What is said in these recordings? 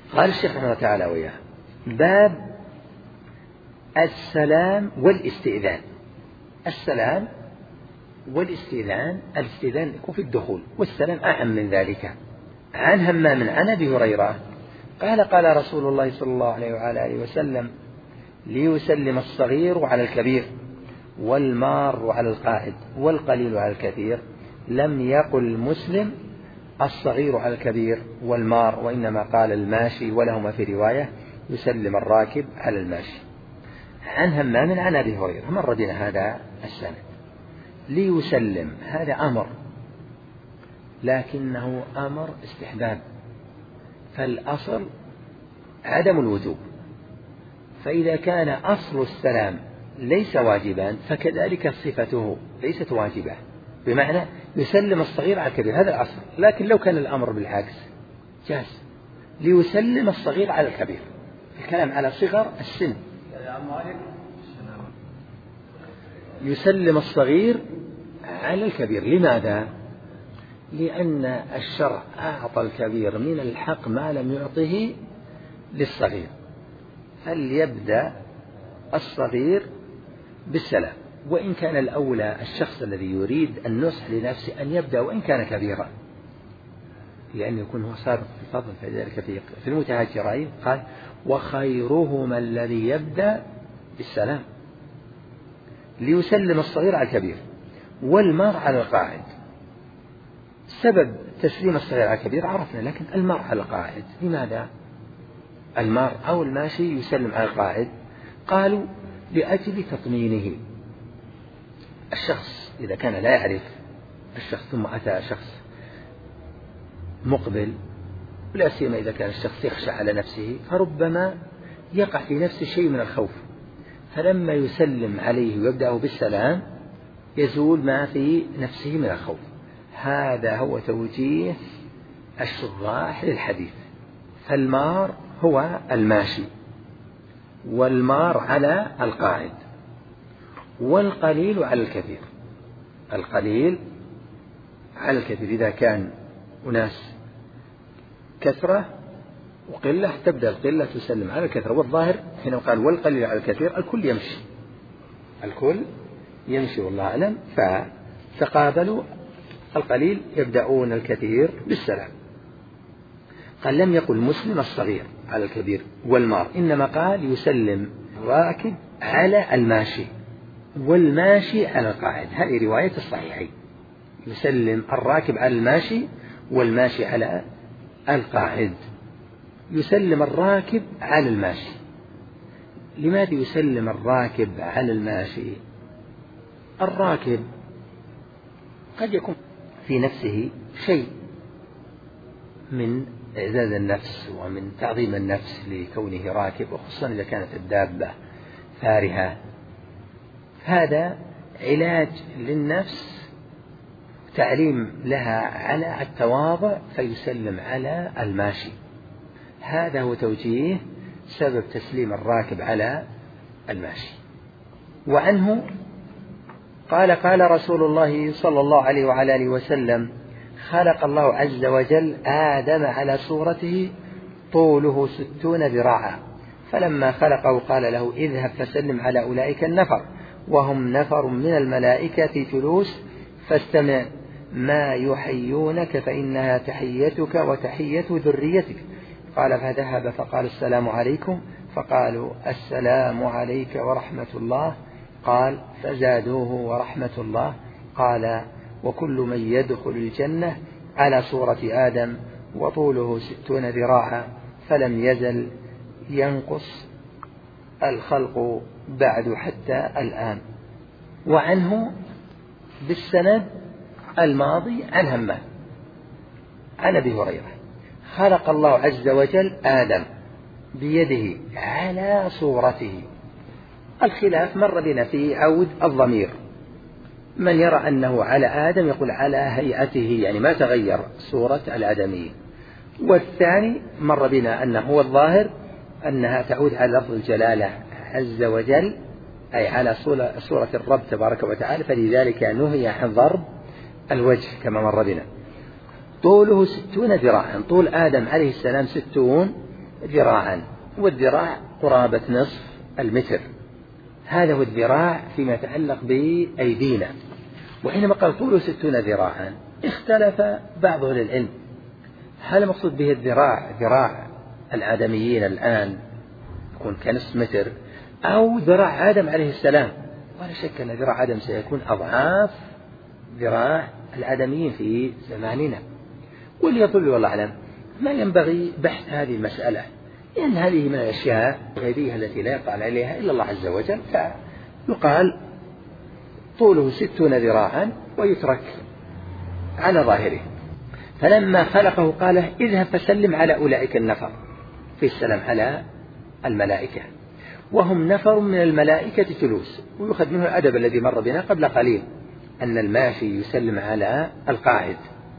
قال الشيخ رحمه الله تعالى وياه: باب السلام والاستئذان. السلام والاستئذان، الاستئذان يكون في الدخول، والسلام أعم من ذلك. عن همام عن أبي هريرة قال: قال رسول الله صلى الله عليه وعلى آله وسلم: ليسلم الصغير على الكبير، والمار على القاعد، والقليل على الكثير. لم يقل مسلم الصغير على الكبير والمار، وإنما قال الماشي، ولهما في رواية يسلم الراكب على الماشي. عن همام عن أبي هريرة، مر بنا هذا السند. ليسلم هذا أمر، لكنه أمر استحباب، فالأصل عدم الوجوب. فإذا كان أصل السلام ليس واجبا، فكذلك صفته ليست واجبة، بمعنى يسلم الصغير على الكبير، هذا الأصل. لكن لو كان الأمر بالعكس جاز، ليسلم الصغير على الكبير، الكلام على صغر السن. يسلم الصغير على الكبير، لماذا؟ لأن الشرع أعطى الكبير من الحق ما لم يعطه للصغير، فليبدأ الصغير بالسلام، وإن كان الأولى الشخص الذي يريد النصح لنفسه أن يبدأ وإن كان كبيرا، لأن يكون هو سابق في الفضل. فذلك في المتهاجرين قال: وخيرهما الذي يبدأ بالسلام. ليسلم الصغير على الكبير، والمار على القاعد. سبب تسليم الصغير على الكبير عرفنا، لكن المار على القاعد لماذا؟ المار أو الماشي يسلم على القاعد، قالوا لأجل تطمينه. الشخص إذا كان لا يعرف الشخص ثم أتى شخص مقبل، ولا سيما إذا كان الشخص يخشى على نفسه، فربما يقع في نفسه شيء من الخوف، فلما يسلم عليه ويبدأه بالسلام يزول ما في نفسه من الخوف. هذا هو توجيه الشراح للحديث. فالمار هو الماشي، والمار على القاعد، والقليل على الكثير. القليل على الكثير، إذا كان أناس كثرة وقلة تبدأ القلة تسلم على الكثرة. والظاهر هنا قال والقليل على الكثير، الكل يمشي، الكل يمشي والله أعلم. فتقابلوا، القليل يبدأون الكثير بالسلام. قال: لم يقل مسلم الصغير على الكبير والمار، إنما قال يسلم الراكب على الماشي، والماشي على القاعد. هذه رواية الصحيحين: يسلم الراكب على الماشي، والماشي على القاعد. يسلم الراكب على الماشي. لماذا يسلم الراكب على الماشي؟ الراكب قد يكون في نفسه شيء من إعزاز النفس ومن تعظيم النفس لكونه راكب، وخصوصا إذا كانت الدابة فارهة. هذا علاج للنفس، تعليم لها على التواضع، فيسلم على الماشي. هذا هو توجيه سبب تسليم الراكب على الماشي. وعنه قال: قال رسول الله صلى الله عليه وعلى آله وسلم: خلق الله عز وجل آدم على صورته طوله 60 ذراعا، فلما خلقه قال له: اذهب فسلم على أولئك النفر، وهم نفر من الملائكة جلوس، فاستمع ما يحيونك، فإنها تحيتك وتحية ذريتك. قال: فذهب فقال: السلام عليكم، فقالوا: السلام عليك ورحمة الله. قال: فزادوه ورحمة الله. قال: وكل من يدخل الجنة على صورة آدم، وطوله 60 ذراعا، فلم يزل ينقص الخلق بعد حتى الآن. وعنه بالسند الماضي عن همام عن أبي هريرة: خلق الله عز وجل آدم بيده على صورته. الخلاف مر بنا في عود الضمير، من يرى أنه على آدم يقول على هيئته، يعني ما تغير صورة الآدمية. والثاني مر بنا أنه هو الظاهر أنها تعود على لفظ الجلالة عز وجل، أي على صورة الرب تبارك وتعالى، فلذلك نهي عن ضرب الوجه كما مر بنا. طوله 60 ذراعا، طول آدم عليه السلام 60 ذراعا، والذراع قرابة نصف المتر، هذا هو الذراع فيما يتعلق بأيدينا. وحينما قال طوله 60 ذراعا اختلف بعض أهل العلم هل المقصود به الذراع ذراع الآدميين الآن يكون كنصف متر، أو ذراع آدم عليه السلام، ولا شك أن ذراع آدم سيكون أضعاف ذراع الآدميين في زماننا. واللي يظل والله أعلم ما ينبغي بحث هذه المسألة، لأن هذه من الأشياء الغيبية التي لا يطلع عليها إلا الله عز وجل، فيقال طوله 60 ذراعا ويترك على ظاهره. فلما خلقه قال اذهب فسلم على أولئك النفر، في السلام على الملائكة، وهم نفر من الملائكة جلوس. ويؤخذ منه الأدب الذي مر بنا قبل قليل أن الماشي يسلم على القاعد.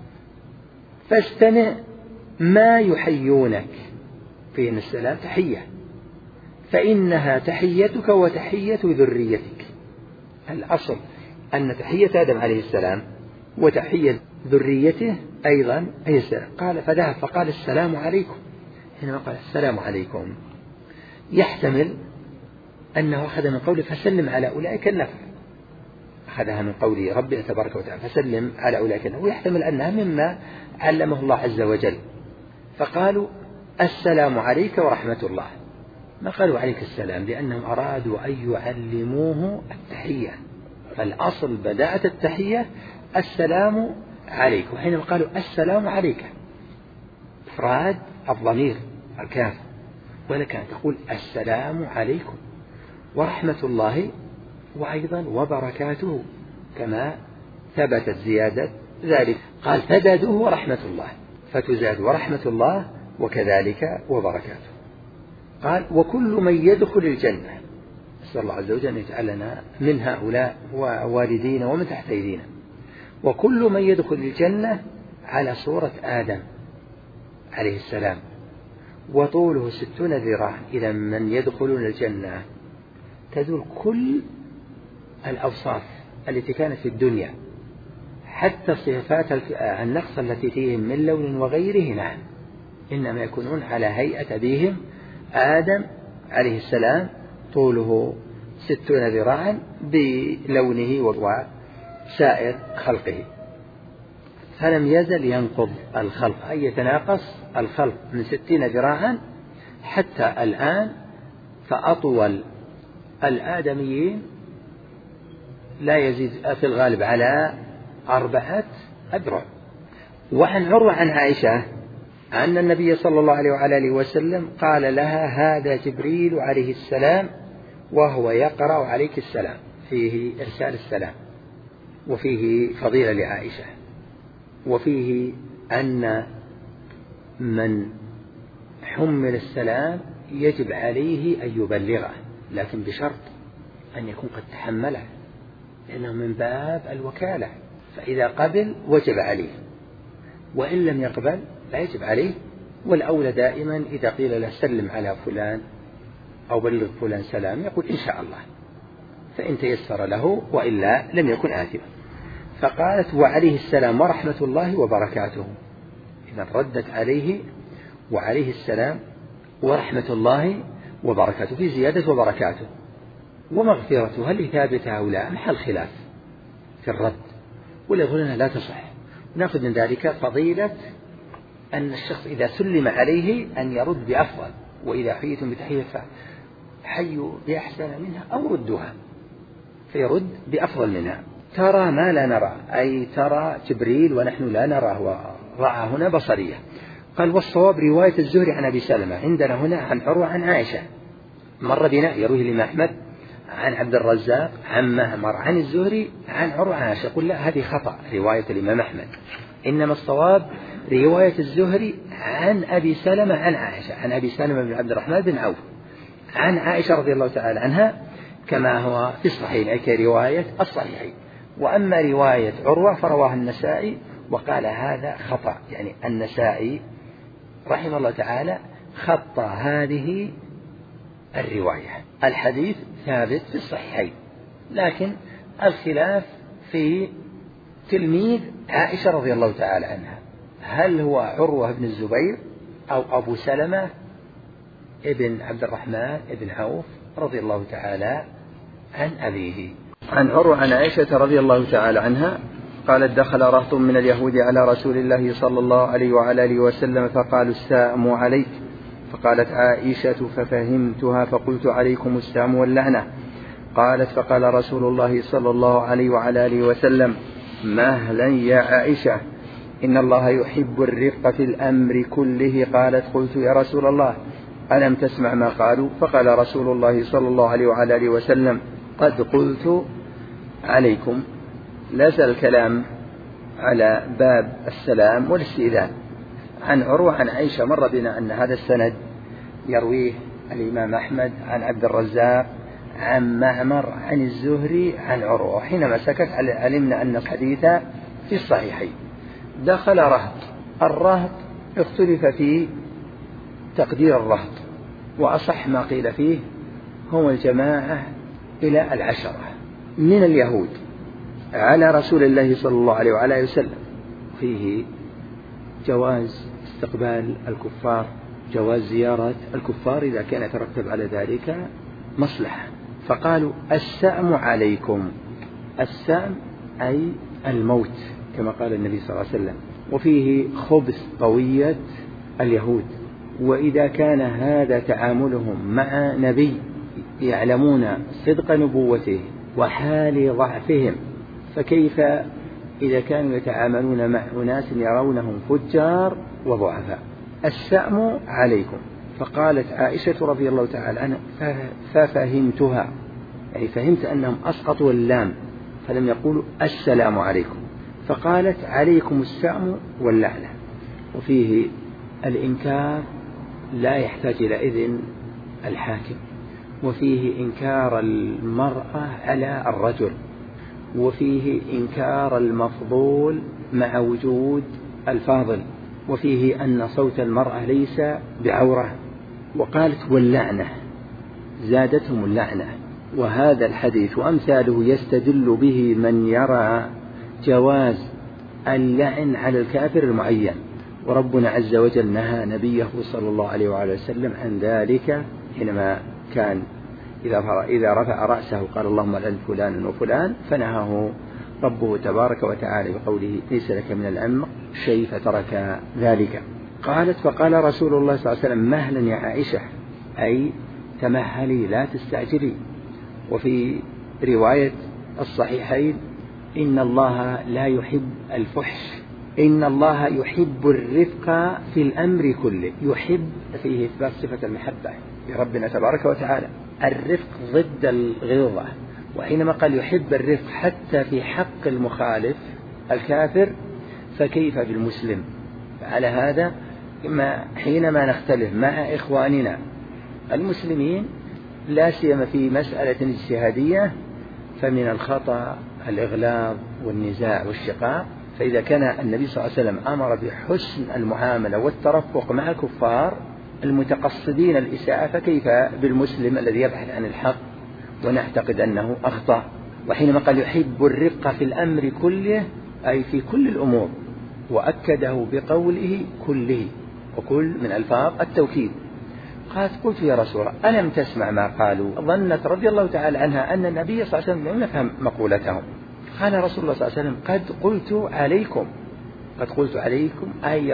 فاستمع ما يحيونك، فإن السلام تحية، فإنها تحيتك وتحية ذريتك. الأصل أن تحية آدم عليه السلام وتحية ذريته أيضا هي السلام. قال فذهب فقال السلام عليكم. حينما قال السلام عليكم يحتمل أنه أخذ من قوله فسلم على أولئك النفر، أخذها من قول ربنا تبارك وتعالى فسلم على أولئك النفر، ويحتمل أنها مما علمه الله عز وجل. فقالوا السلام عليك ورحمة الله، ما قالوا عليك السلام، لأنهم أرادوا أن يعلموه التحية. فالأصل بدأت التحية السلام عليك، وحينما قالوا السلام عليك إفراد الضمير الكاف، ولك أن تقول السلام عليكم ورحمة الله وأيضا وبركاته، كما ثبتت زيادة ذلك. قال فزادوه ورحمة الله، فتزاد ورحمة الله وكذلك وبركاته. قال وكل من يدخل الجنة، نسأل الله عز وجل أن يجعلنا من هؤلاء ووالدينا ومن تحت أيدينا. وكل من يدخل الجنة على صورة آدم عليه السلام، وطوله 60 ذراعا. إذا من يدخلون الجنة تدل كل الأوصاف التي كانت في الدنيا، حتى صفات النقص التي فيهم من لون وغيره، نعم إنما يكونون على هيئة أبيهم آدم عليه السلام، طوله 60 ذراعا بلونه وسائر خلقه. فلم يزل ينقض الخلق، أي يتناقص الخلق من 60 ذراعا حتى الآن. فأطول الآدميين لا يزيد في الغالب على 4 أذرع. وعن عروة عن عائشة أن النبي صلى الله عليه وعلى آله وسلم قال لها هذا جبريل عليه السلام وهو يقرأ عليك السلام، فيه إرسال السلام، وفيه فضيلة لعائشة، وفيه أن من حمل السلام يجب عليه أن يبلغه، لكن بشرط أن يكون قد تحمله، لأنه من باب الوكالة، فإذا قبل وجب عليه، وإن لم يقبل لا يجب عليه. والأولى دائما إذا قيل له سلم على فلان أو بلغ فلان سلام يقول إن شاء الله، فإن تيسر له، وإلا لم يكن آثما. فقالت وعليه السلام ورحمة الله وبركاته، إذا ردت عليه وعليه السلام ورحمة الله وبركاته، في زيادة وبركاته. ومغفرته هل ثابتة أو لا محل خلاف في الرد، ولا يقول أنها لا تصح. نأخذ من ذلك فضيلة أن الشخص إذا سلم عليه أن يرد بأفضل، وإذا حييتم بتحية فحيوا بأحسن منها أو ردوها، فيرد بأفضل منها. ترى ما لا نرى، أي ترى جبريل ونحن لا نراه، ورأى هنا بصرية. قال والصواب رواية الزهري عن أبي سلمة، عندنا هنا عن عروة عن عائشة، مر بنا يرويه الإمام أحمد عن عبد الرزاق عن معمر عن الزهري عن عروة عن عائشة. قل لا، هذه خطأ رواية الإمام أحمد، إنما الصواب رواية الزهري عن أبي سلمة عن عائشة، عن أبي سلمة بن عبد الرحمن بن عوف عن عائشة رضي الله تعالى عنها، كما هو في الصحيحين، أي كرواية الصحيحين. وأما رواية عروة فرواها النسائي وقال هذا خطأ، يعني النسائي رحمه الله تعالى خطأ هذه الرواية. الحديث ثابت في الصحيحين، لكن الخلاف في تلميذ عائشة رضي الله تعالى عنها، هل هو عروة بن الزبير أو أبو سلمة ابن عبد الرحمن ابن عوف رضي الله تعالى عن أبيه. عن عروة عن عائشة رضي الله تعالى عنها قالت دخل رهط من اليهود على رسول الله صلى الله عليه وعلى آله وسلم فقالوا السلام عليك، فقالت عائشة ففهمتها فقلت عليكم السلام واللعنة. قالت فقال رسول الله صلى الله عليه وعلى آله وسلم مهلا يا عائشة إن الله يحب الرفق في الأمر كله. قالت قلت يا رسول الله ألم تسمع ما قالوا؟ فقال رسول الله صلى الله عليه وعلى آله وسلم قد قلت عليكم. لا زال الكلام على باب السلام والاستئذان. عن عروة عن عائشة مر بنا أن هذا السند يرويه الإمام أحمد عن عبد الرزاق عن معمر عن الزهري عن عروة. حينما سكت علمنا أن الحديث في الصحيحين. دخل رهط. الرهط اختلف في تقدير الرهط، وأصح ما قيل فيه هم الجماعة إلى 10 من اليهود على رسول الله صلى الله عليه وعلى وسلم. فيه جواز استقبال الكفار، جواز زيارة الكفار إذا كان يترتب على ذلك مصلحة. فقالوا السأم عليكم. السأم أي الموت كما قال النبي صلى الله عليه وسلم. وفيه خبث طوية اليهود، وإذا كان هذا تعاملهم مع نبي يعلمون صدق نبوته وحال ضعفهم، فكيف إذا كانوا يتعاملون مع أناس يرونهم فجار وضعفاء؟ السأم عليكم. فقالت عائشة رضي الله تعالى عنها ففهمتها، يعني فهمت أنهم أسقطوا اللام فلم يقولوا السلام عليكم، فقالت عليكم السأم واللعنة. وفيه الإنكار لا يحتاج إلى إذن الحاكم، وفيه إنكار المرأة على الرجل، وفيه إنكار المفضول مع وجود الفاضل، وفيه أن صوت المرأة ليس بعورة. وقالت واللعنة، زادتهم اللعنة. وهذا الحديث وأمثاله يستدل به من يرى جواز اللعن على الكافر المعين، وربنا عز وجل نهى نبيه صلى الله عليه وعلى وسلم عن ذلك حينما كان إذا رفع رأسه قال اللهم لعن فلان وفلان، فنهاه ربه تبارك وتعالى بقوله ليس لك من الأمر شيء فترك ذلك. قالت فقال رسول الله صلى الله عليه وسلم مهلا يا عائشة، أي تمهلي لا تستعجلي. وفي رواية الصحيحين إن الله لا يحب الفحش، إن الله يحب الرفق في الأمر كله. يحب فيه إثبات صفة المحبة لربنا تبارك وتعالى. الرفق ضد الغلظة، وحينما قال يحب الرفق حتى في حق المخالف الكافر فكيف بالمسلم؟ على هذا حينما نختلف مع إخواننا المسلمين لا سيما في مسألة اجتهادية فمن الخطأ الإغلاظ والنزاع والشقاق. فإذا كان النبي صلى الله عليه وسلم أمر بحسن المعاملة والترفق مع الكفار المتقصدين الإساءة، فكيف بالمسلم الذي يبحث عن الحق ونعتقد أنه أخطأ؟ وحينما قال يحب الرفق في الأمر كله أي في كل الأمور، وأكده بقوله كله، وكل من ألفاظ التوكيد. قالت قلت يا رسول الله ألم تسمع ما قالوا؟ ظنت رضي الله تعالى عنها أن النبي صلى الله عليه وسلم لم يفهم مقولتهم. قال رسول الله صلى الله عليه وسلم قد قلت عليكم. قد قلت عليكم أي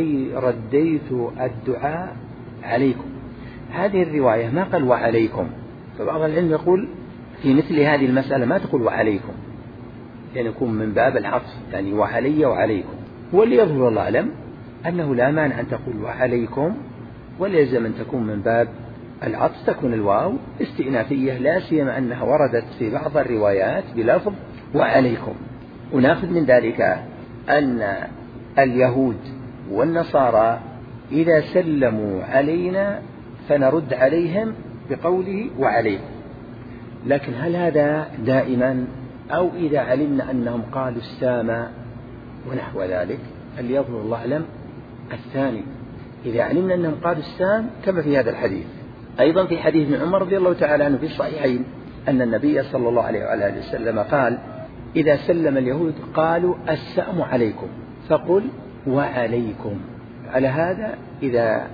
رديت الدعاء عليكم. هذه الرواية ما قال وعليكم، فبعض العلم يقول في مثل هذه المسألة ما تقول وعليكم، يعني يكون من باب العطف، يعني وعلي وعليكم. واللي يظهر الله أعلم أنه لا مانع أن تقول وعليكم، وليزم أن تكون من باب العطف تكون الواو استئنافية، لا سيما أنها وردت في بعض الروايات بلفظ وعليكم. ونأخذ من ذلك أن اليهود والنصارى إذا سلموا علينا فنرد عليهم بقوله وعليكم، لكن هل هذا دائما أو إذا علمنا أنهم قالوا السام ونحو ذلك؟ اللي يظهر الله أعلم الثاني، إذا علمنا أنهم قالوا السام كما في هذا الحديث. أيضا في حديث ابن عمر رضي الله تعالى عنه في الصحيحين أن النبي صلى الله عليه وآله وسلم قال إذا سلم اليهود قالوا السلام عليكم فقل وعليكم. على هذا إذا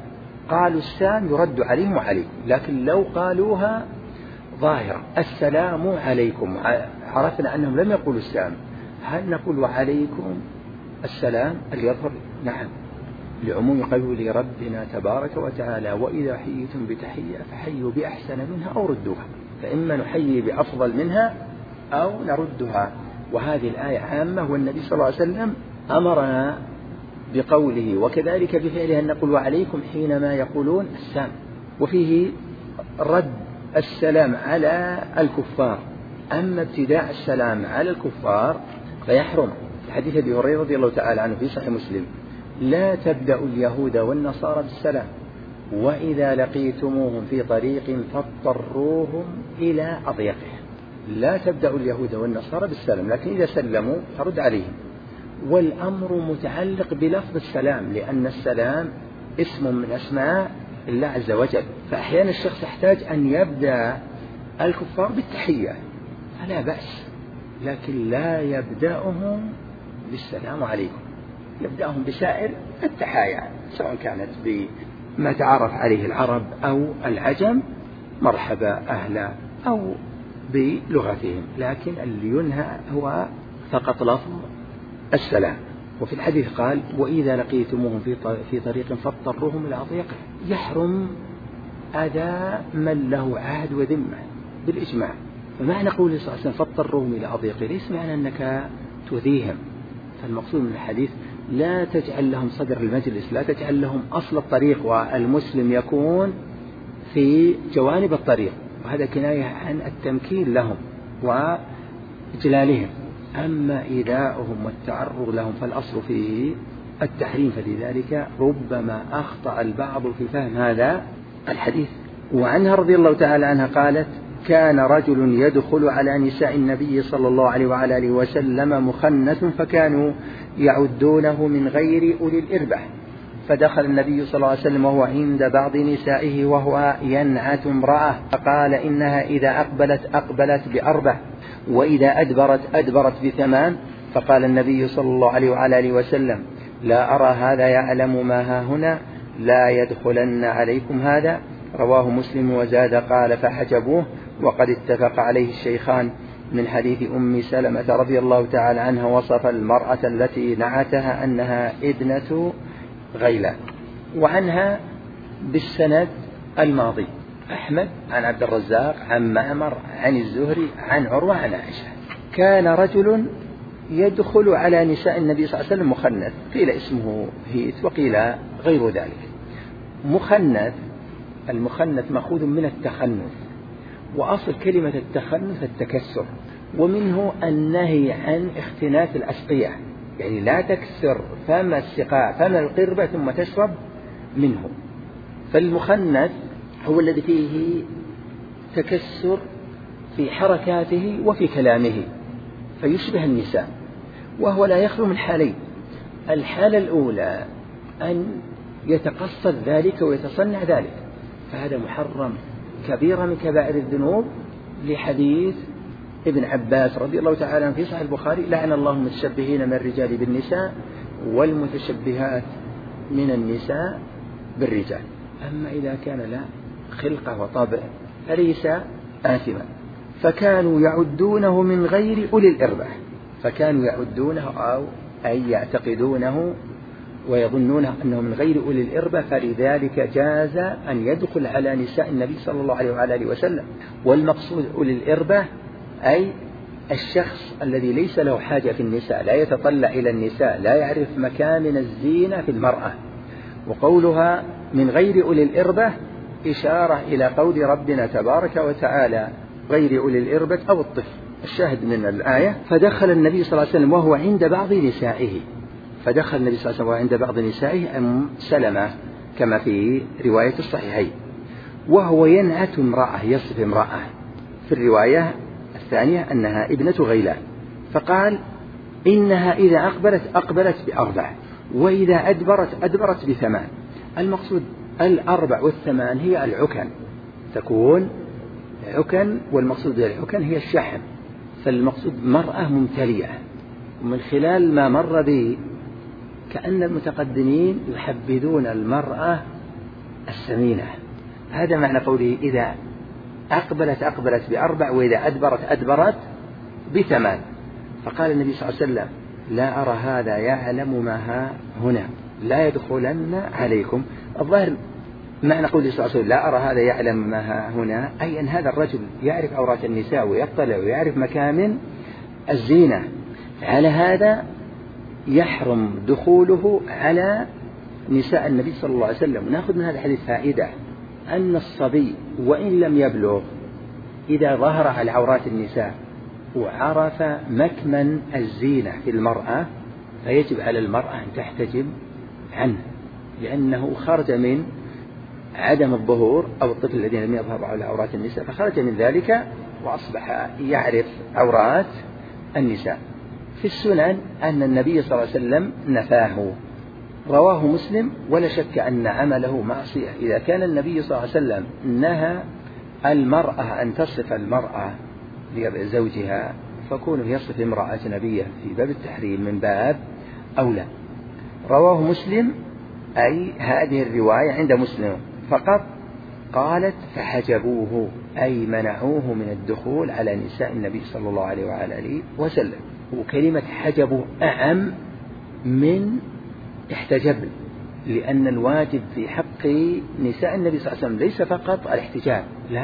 قالوا السلام يرد عليهم وعليكم، لكن لو قالوها ظاهرة السلام عليكم عرفنا أنهم لم يقولوا السلام، هل نقول وعليكم السلام اليظهر؟ نعم، لعموم قول ربنا تبارك وتعالى وإذا حييتم بتحية فحيوا بأحسن منها أو ردوها، فإما نحيي بأفضل منها أو نردها. وهذه الآية عامة، والنبي صلى الله عليه وسلم أمرنا بقوله وكذلك بفعله أن نقول وعليكم حينما يقولون السلام. وفيه رد السلام على الكفار، أما ابتداء السلام على الكفار فيحرم. في حديث أبي هريرة رضي الله تعالى عنه في صحيح مسلم لا تبدأوا اليهود والنصارى بالسلام وإذا لقيتموهم في طريق فاضطروهم إلى أضيقه. لا تبدأوا اليهود والنصارى بالسلام، لكن إذا سلموا فرد عليهم. والأمر متعلق بلفظ السلام، لأن السلام اسم من أسماء الله عز وجل، فأحيانا الشخص يحتاج أن يبدأ الكفار بالتحية فلا بأس، لكن لا يبدأهم بالسلام عليكم، يبدأهم بسائر التحايا سواء كانت بما تعرف عليه العرب أو العجم، مرحبا أهلا، أو بلغتهم، لكن اللي ينهى هو فقط لفظ السلام. وفي الحديث قال وإذا لقيتموهم في طريق فاضطروهم إلى أضيقه، يحرم أذى من له عهد وذمة بالإجماع. فمعنى قوله صلى الله عليه وسلم فاضطروهم إلى أضيقه ليس معنى أنك تؤذيهم، فالمقصود من الحديث لا تجعل لهم صدر المجلس، لا تجعل لهم أصل الطريق، والمسلم يكون في جوانب الطريق، وهذا كناية عن التمكين لهم وإجلالهم. أما إيذاؤهم والتعرض لهم فالأصل فيه التحريم، فلذلك ربما أخطأ البعض في فهم هذا الحديث. وعنها رضي الله تعالى عنها قالت كان رجل يدخل على نساء النبي صلى الله عليه وعلى آله وسلم مخنث فكانوا يعدونه من غير أولي الإربة، فدخل النبي صلى الله عليه وسلم وهو عند بعض نسائه وهو ينعت امرأة، فقال إنها إذا أقبلت بأربع وإذا أدبرت بثمان، فقال النبي صلى الله عليه وعلى آله وسلم لا أرى هذا يعلم ما ها هنا لا يدخلن عليكم هذا. رواه مسلم وزاد قال فحجبوه. وقد اتفق عليه الشيخان من حديث أم سلمة رضي الله تعالى عنها وصف المرأة التي نعتها أنها ابنة غيلان. وعنها بالسند الماضي أحمد عن عبد الرزاق عن معمر عن الزهري عن عروة عن عائشة كان رجل يدخل على نساء النبي صلى الله عليه وسلم مخنث، قيل اسمه هيت وقيل غير ذلك. مخنث، المخنث مأخوذ من التخنث، وأصل كلمة التخنث التكسر، ومنه النهي عن اختناث الأسقية، يعني لا تكسر فم السقاء فم القربة ثم تشرب منه. فالمخنث هو الذي فيه تكسر في حركاته وفي كلامه فيشبه النساء، وهو لا يخلو من حالين. الحالة الأولى أن يتقصد ذلك ويتصنع ذلك، فهذا محرم كبيرة من كبائر الذنوب، لحديث ابن عباس رضي الله تعالى عنه في صحيح البخاري لعن الله المتشبهين من الرجال بالنساء والمتشبهات من النساء بالرجال. أما إذا كان لا خلقة وطبع فليس آثما. فكانوا يعدونه من غير أولي الإربة، فكانوا يعدونه أو أي يعتقدونه ويظنونه أنه من غير أولي الإربة، فلذلك جاز أن يدخل على نساء النبي صلى الله عليه وعلى آله وسلم. والمقصود أولي الإربة أي الشخص الذي ليس له حاجة في النساء، لا يتطلع إلى النساء، لا يعرف مكامن الزينة في المرأة. وقولها من غير أولي الإربة إشارة إلى قول ربنا تبارك وتعالى غير أولي الإربة أو الطفل. الشاهد من الآية فدخل النبي صلى الله عليه وسلم وهو عند بعض نسائه، فدخل النبي صلى الله عليه وسلم وهو عند بعض نسائه أم سلمة كما في رواية الصحيحين، وهو ينعت امرأة، يصف امرأة. في الرواية الثانية أنها ابنة غيلان، فقال إنها إذا أقبلت بأربع وإذا أدبرت بثمان. المقصود الأربع والثمان هي العكن، تكون عكن، والمقصود بالعكن هي الشحم. فالمقصود مرأة ممتلئة. ومن خلال ما مر به كأن المتقدمين يحبذون المرأة السمينة. هذا معنى قوله إذا أقبلت ب4 وإذا أدبرت ب8. فقال النبي صلى الله عليه وسلم لا أرى هذا يعلم ما ها هنا لا يدخلن عليكم. الظاهر معنى قوله صلى الله عليه وسلم لا أرى هذا يعلم ما ها هنا أي أن هذا الرجل يعرف عورات النساء ويطلع ويعرف مكامن الزينة، على هذا يحرم دخوله على نساء النبي صلى الله عليه وسلم. نأخذ من هذا الحديث فائدة أن الصبي وإن لم يبلغ إذا ظهر على عورات النساء وعرف مكمن الزينة في المرأة فيجب على المرأة أن تحتجب عنه، لأنه خرج من عدم الظهور، أو الطفل الذين لم يظهروا على عورات النساء فخرج من ذلك وأصبح يعرف عورات النساء. في السنن أن النبي صلى الله عليه وسلم نفاه، رواه مسلم، ولا شك أن عمله معصية. إذا كان النبي صلى الله عليه وسلم نهى المرأة أن تصف المرأة لزوجها فكونه يصف امرأة أجنبية في باب التحريم من باب أولى. رواه مسلم، أي هذه الرواية عند مسلم فقط، قالت فحجبوه أي منعوه من الدخول على نساء النبي صلى الله عليه وآله وسلم. وكلمة حجبوا أعم من احتجب، لأن الواجب في حق نساء النبي صلى الله عليه وسلم ليس فقط الاحتجاب،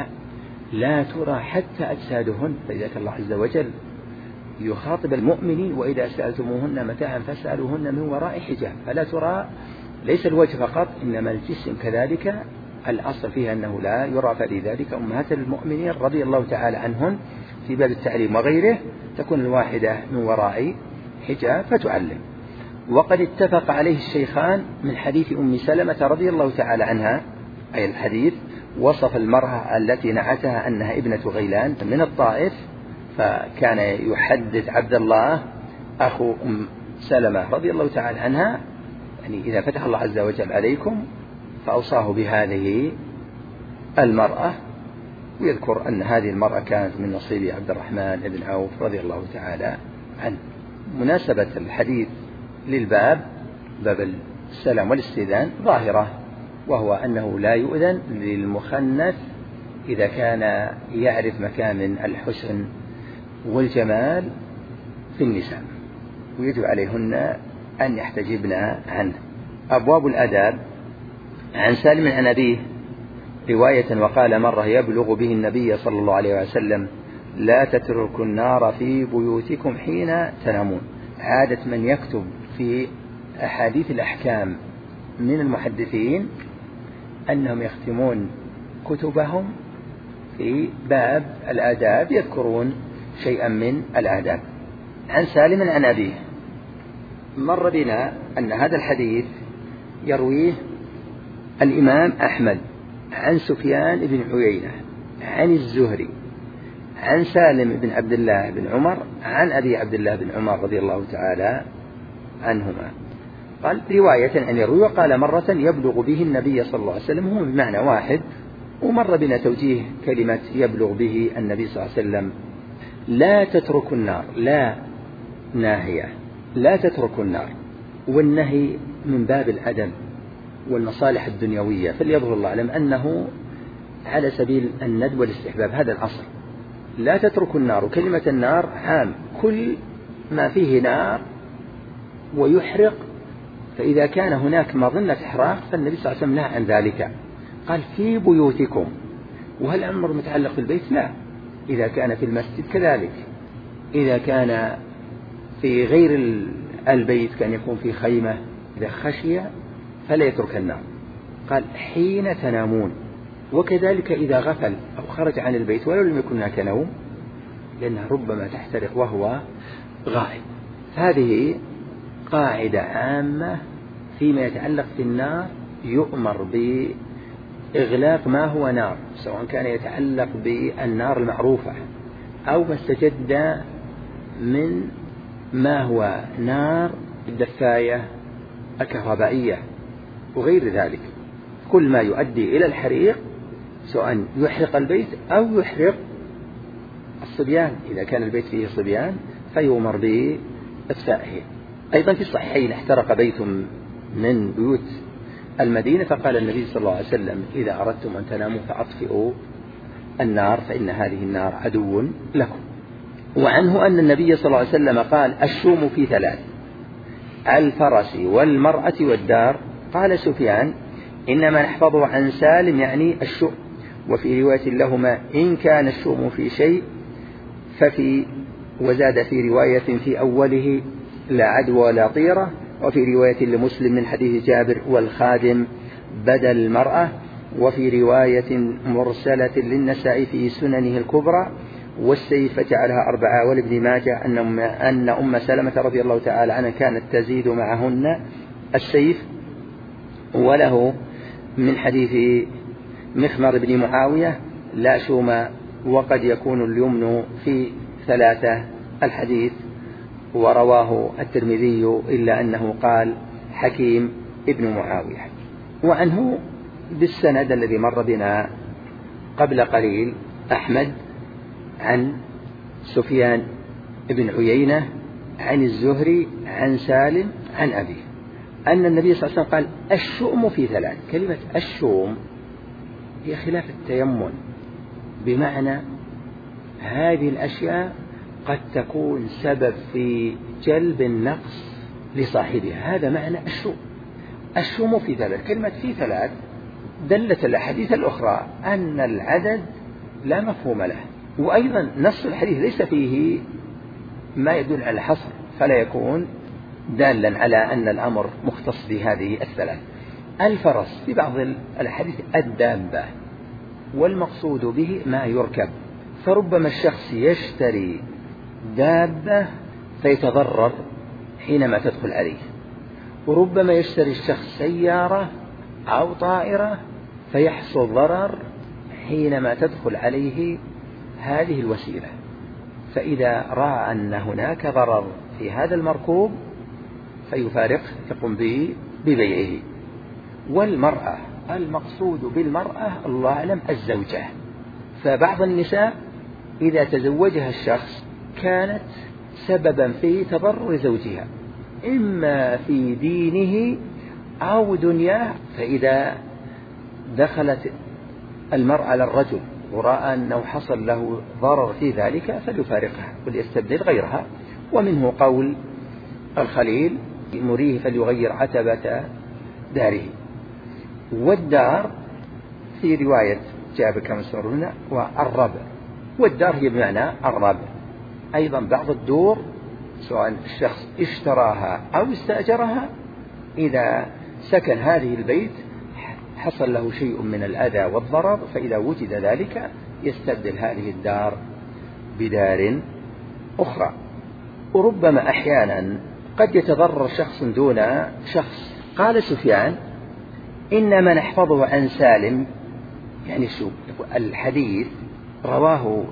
لا ترى حتى أجسادهن. فلذلك الله عز وجل يخاطب المؤمنين وإذا سألتموهن متاعا فاسألوهن من وراء حجاب، فلا ترى ليس الوجه فقط إنما الجسم كذلك، الأصل فيها أنه لا يرى. فلذلك أمهات المؤمنين رضي الله تعالى عنهن في باب التعليم وغيره تكون الواحدة من وراء حجاب فتعلم. وقد اتفق عليه الشيخان من حديث أم سلمة رضي الله تعالى عنها، أي الحديث وصف المرأة التي نعتها أنها ابنة غيلان من الطائف، فكان يحدث عبد الله أخو أم سلمة رضي الله تعالى عنها يعني إذا فتح الله عز وجل عليكم، فأوصاه بهذه المرأة، ويذكر أن هذه المرأة كانت من نصيب عبد الرحمن بن عوف رضي الله تعالى عنه. مناسبة الحديث للباب، باب السلام والاستئذان، ظاهرة، وهو أنه لا يؤذن للمخنث إذا كان يعرف مكامن الحسن والجمال في النساء، ويجب عليهن أن يحتجبن عنه. أبواب الأداب. عن سالم عن أبيه رواية وقال مرة يبلغ به النبي صلى الله عليه وسلم لا تتركوا النار في بيوتكم حين تنامون. عادة من يكتب في أحاديث الأحكام من المحدثين أنهم يختمون كتبهم في باب الآداب يذكرون شيئا من الآداب. عن سالم عن أبيه مر بنا أن هذا الحديث يرويه الإمام أحمد عن سفيان بن عيينة عن الزهري عن سالم بن عبد الله بن عمر عن أبي عبد الله بن عمر رضي الله تعالى عنهما قال رواية عن يروي قال مرة يبلغ به النبي صلى الله عليه وسلم، هو بمعنى واحد. ومر بنا توجيه كلمة يبلغ به النبي صلى الله عليه وسلم. لا تتركوا النار، لا ناهية، لا تتركوا النار، والنهي من باب العدم والمصالح الدنيوية، فليظهر الله أعلم أنه على سبيل الندب والاستحباب، هذا الأصل. لا تتركوا النار، وكلمة النار عام، كل ما فيه نار ويحرق، فإذا كان هناك مظنة إحراق فالنبي صلى الله عليه وسلم نهى عن ذلك. قال في بيوتكم، وهل الأمر متعلق بالبيت؟ لا، إذا كان في المسجد كذلك، إذا كان في غير البيت كان يكون في خيمة إذا خشي فلا يترك النار. قال حين تنامون، وكذلك إذا غفل أو خرج عن البيت ولو لم يكن هناك نوم، لأنها ربما تحترق وهو غائب. هذه قاعدة عامة فيما يتعلق بالنار، يؤمر بإغلاق ما هو نار، سواء كان يتعلق بالنار المعروفة أو ما استجد من ما هو نار الدفاية الكهربائية وغير ذلك. كل ما يؤدي إلى الحريق سواء يحرق البيت أو يحرق الصبيان، إذا كان البيت فيه صبيان فيؤمر بإطفائه. أيضا في الصحيحين احترق بيت من بيوت المدينة، فقال النبي صلى الله عليه وسلم: إذا أردتم أن تناموا فأطفئوا النار فإن هذه النار عدو لكم. وعنه أن النبي صلى الله عليه وسلم قال: الشوم في ثلاث: الفرس والمرأة والدار. قال سفيان: إنما نحفظه عن سالم يعني الشؤم. وفي رواية لهما: إن كان الشؤم في شيء ففي. وزاد في رواية في أوله: لا عدوى ولا طيرة. وفي رواية لمسلم من حديث جابر: والخادم بدل المرأة. وفي رواية مرسلة للنسائي في سننه الكبرى: والسيف فجعلها 4. ولابن ماجه أن أم سلمة رضي الله تعالى عنها كانت تزيد معهن السيف. وله من حديث مخمر بن معاوية: لا شوم وقد يكون اليمن في 3 الحديث. ورواه الترمذي إلا أنه قال حكيم ابن معاوية. وعنه بالسند الذي مر بنا قبل قليل أحمد عن سفيان بن عيينة عن الزهري عن سالم عن أبيه أن النبي صلى الله عليه وسلم قال: الشؤم في 3. كلمة الشؤم هي خلاف التيمم، بمعنى هذه الأشياء قد تكون سبب في جلب النقص لصاحبها، هذا معنى الشؤم. الشؤم في 3. كلمة في 3 دلت الأحاديث الأخرى أن العدد لا مفهوم له، وأيضا نص الحديث ليس فيه ما يدل على الحصر، فلا يكون دالا على أن الأمر مختص بهذه 3. الفرس في بعض الحديث الدابة، والمقصود به ما يركب، فربما الشخص يشتري دابة فيتضرر حينما تدخل عليه، وربما يشتري الشخص سيارة أو طائرة فيحصل ضرر حينما تدخل عليه هذه الوسيلة. فإذا رأى أن هناك ضرر في هذا المركوب فيفارقه، يقوم ببيعه. والمرأة، المقصود بالمرأة الله أعلم الزوجة، فبعض النساء إذا تزوجها الشخص كانت سببا في تضرر زوجها إما في دينه أو دنياه، فإذا دخلت المرأة على الرجل ورأى أنه حصل له ضرر في ذلك فليفارقها وليستبدل غيرها. ومنه قول الخليل: مريه فليغير عتبة داره. والدار في رواية جابر كما سمعنا والربع، والدار هي بمعنى الربع. أيضا بعض الدور سواء الشخص اشتراها أو استأجرها، إذا سكن هذه البيت حصل له شيء من الأذى والضرر، فإذا وجد ذلك يستبدل هذه الدار بدار أخرى. وربما أحيانا قد يتضرر شخص دون شخص. قال سفيان: إنما نحفظه عن سالم، يعني شو الحديث رواه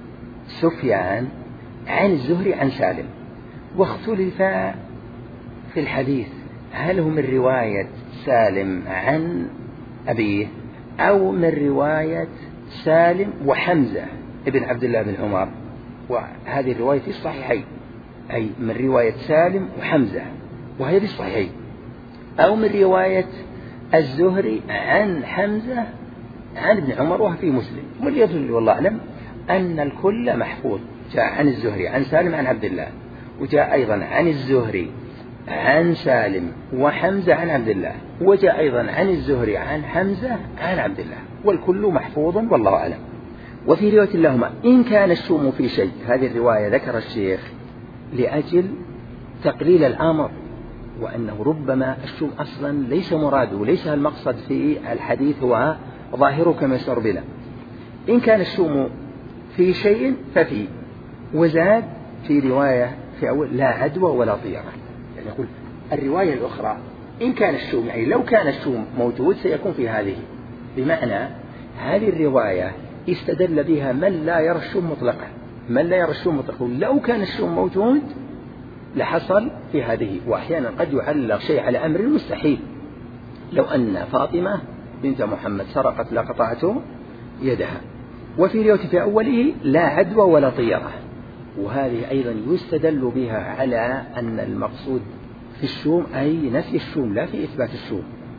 سفيان عن الزهري عن سالم، واختلف في الحديث هل هو من رواية سالم عن أبيه أو من رواية سالم وحمزة ابن عبد الله بن عمر. وهذه الرواية في الصحيحين، أي من رواية سالم وحمزة وهي في الصحيحين، أو من رواية الزهري عن حمزة عن ابن عمر وهو في مسلم. وليدل والله أعلم أن الكل محفوظ، جاء عن الزهري عن سالم عن عبد الله، وجاء أيضا عن الزهري عن سالم وحمزة عن عبد الله، وجاء أيضا عن الزهري عن حمزة عن عبد الله، والكل محفوظ والله أعلم. وفي رواية لهما: إن كان الشوم في شيء. هذه الرواية ذكر الشيخ لأجل تقليل الأمر، وأنه ربما الشوم أصلا ليس مراده وليس المقصد في الحديث هو ظاهره كما يشعر بنا. إن كان الشوم في شيء ففي. وزاد في رواية في أول: لا عدوى ولا طيرة. يعني يقول الرواية الأخرى إن كان الشوم، يعني لو كان الشوم موجود سيكون في هذه، بمعنى هذه الرواية استدل بها من لا يرى الشوم مطلقا، من لا يرى الشوم مطلقا لو كان الشوم موجود لحصل في هذه. وأحيانا قد يعلق شيء على أمر مستحيل، لو أن فاطمة بنت محمد سرقت لقطعت يدها. وفي رواية في أوله: لا عدوى ولا طيرة. وهذه أيضا يستدل بها على أن المقصود في الشوم أي نفي الشوم لا في إثبات الشوم.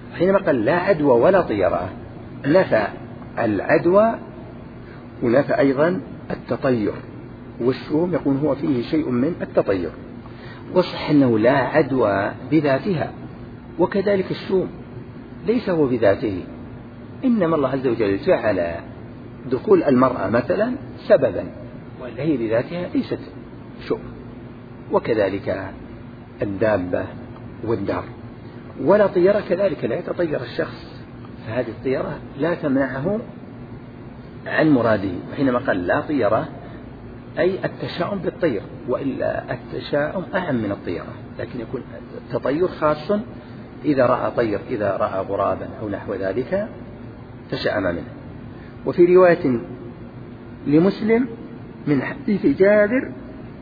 حينما قال لا عدوى ولا طيرة نفى العدوى ونفى أيضا التطير، والشوم يكون هو فيه شيء من التطير. وصح أنه لا عدوى بذاتها، وكذلك الشوم ليس هو بذاته، إنما الله عز وجل جعل دخول المرأة مثلا سببا، ولا هي بذاتها ليست شوم. وكذلك الدابة والدار. ولا طيرة كذلك لا يتطير الشخص، فهذه الطيرة لا تمنعه عن مراده. وحينما قال لا طيرة أي التشاؤم بالطير، وإلا التشاؤم أعم من الطيرة، لكن يكون التطير خاص إذا رأى طير، إذا رأى غرابا أو نحو ذلك تشاءم منه. وفي رواية لمسلم من حديث جابر: